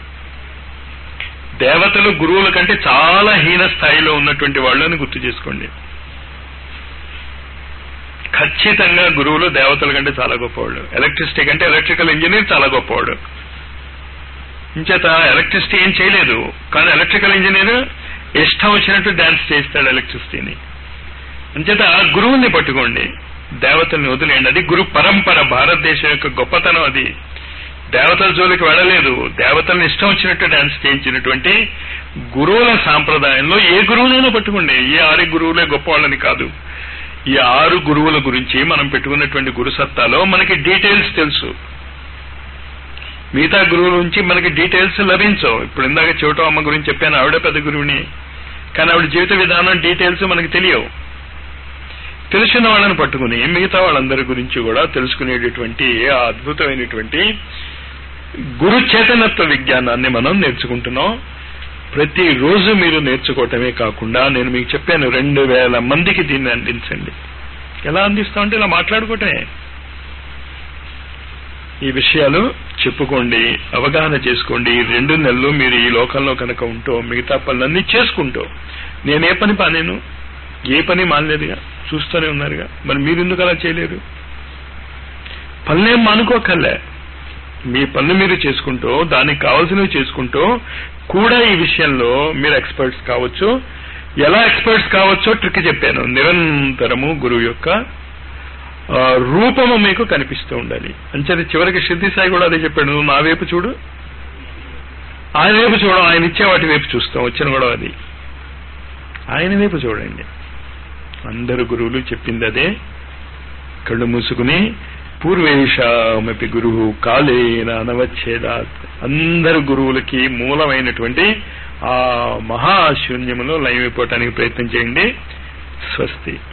దేవతలు గురువుల కంటే చాలా హీన స్థాయిలో ఉన్నటువంటి వాళ్ళని గుర్తు చేసుకోండి. ఖచ్చితంగా గురువులు దేవతల కంటే చాలా గొప్పవాళ్ళు. ఎలక్ట్రిసిటీ కంటే ఎలక్ట్రికల్ ఇంజనీర్ చాలా గొప్పవాడు. ఇంచేత ఎలక్ట్రిసిటీ ఏం చేయలేదు, కానీ ఎలక్ట్రికల్ ఇంజనీర్ ఇష్టం వచ్చినట్టు డాన్స్ చేస్తాడు ఎలక్ట్రిసిటీని. అంచేత గురువుల్ని పట్టుకోండి, దేవతల్ని వదిలేయండి. అది గురు పరంపర, భారతదేశం యొక్క గొప్పతనం అది. దేవతల జోలికి వెళ్ళలేదు, దేవతల్ని ఇష్టం వచ్చినట్టు డాన్స్ చేయించినటువంటి గురువుల సాంప్రదాయంలో ఏ గురువునైనా పట్టుకోండి. ఈ 6 గురువులే గొప్పవాళ్ళని కాదు. ఈ 6 గురువుల గురించి మనం పెట్టుకున్నటువంటి గురుసత్తాలో మనకి డీటెయిల్స్ తెలుసు. మిగతా గురువుల నుంచి మనకి డీటెయిల్స్ లభించవు. ఇప్పుడు ఇందాక చెవిటో అమ్మ గురించి చెప్పాను, ఆవిడ పెద్ద గురువుని, కానీ ఆవిడ జీవిత విధానం డీటెయిల్స్ మనకి తెలియవు. తెలిసిన వాళ్ళని పట్టుకుని మిగతా వాళ్ళందరి గురించి కూడా తెలుసుకునేటటువంటి ఆ అద్భుతమైనటువంటి గురు చేతనత్వ విజ్ఞానాన్ని మనం నేర్చుకుంటున్నాం. ప్రతిరోజు మీరు నేర్చుకోవటమే కాకుండా నేను మీకు చెప్పాను 2000 మందికి దీన్ని అందించండి. ఎలా అందిస్తామంటే ఇలా మాట్లాడుకోవటమే. ఈ విషయాలు చెప్పుకోండి, అవగాహన చేసుకోండి. 2 నెలలు మీరు ఈ లోకంలో కనుక ఉంటూ మిగతా పనులన్నీ చేసుకుంటూ, నేనే పని పానేను, ఏ పని మానలేదుగా, చూస్తూనే ఉన్నారుగా. మరి మీరు ఎందుకు అలా చేయలేరు? పనులేం మానుకోకర్లే, మీ పనులు మీరు చేసుకుంటూ దానికి కావాల్సినవి చేసుకుంటూ కూడా ఈ విషయంలో మీరు ఎక్స్పర్ట్స్ కావచ్చు. ఎలా ఎక్స్పర్ట్స్ కావచ్చో ట్రిక్ చెప్పాను. నిరంతరము గురువు యొక్క రూపము మీకు కనిపిస్తూ ఉండాలి. అంచేది చివరికి సిద్ధి సాయి కూడా అదే చెప్పాడు, నువ్వు నా వైపు చూడు, ఆయన వైపు చూడడం, ఆయన ఇచ్చే వాటి వైపు చూస్తాం. వచ్చిన కూడా అది ఆయన వైపు చూడండి. అందరు గురువులు చెప్పింది అదే. కళ్ళు మూసుకుని పూర్వేషామపి గురువు కాలేన అనవచ్ఛేదాత్. అందరు గురువులకి మూలమైనటువంటి ఆ మహాశూన్యములో లయమైపోవటానికి ప్రయత్నం చేయండి. స్వస్తి.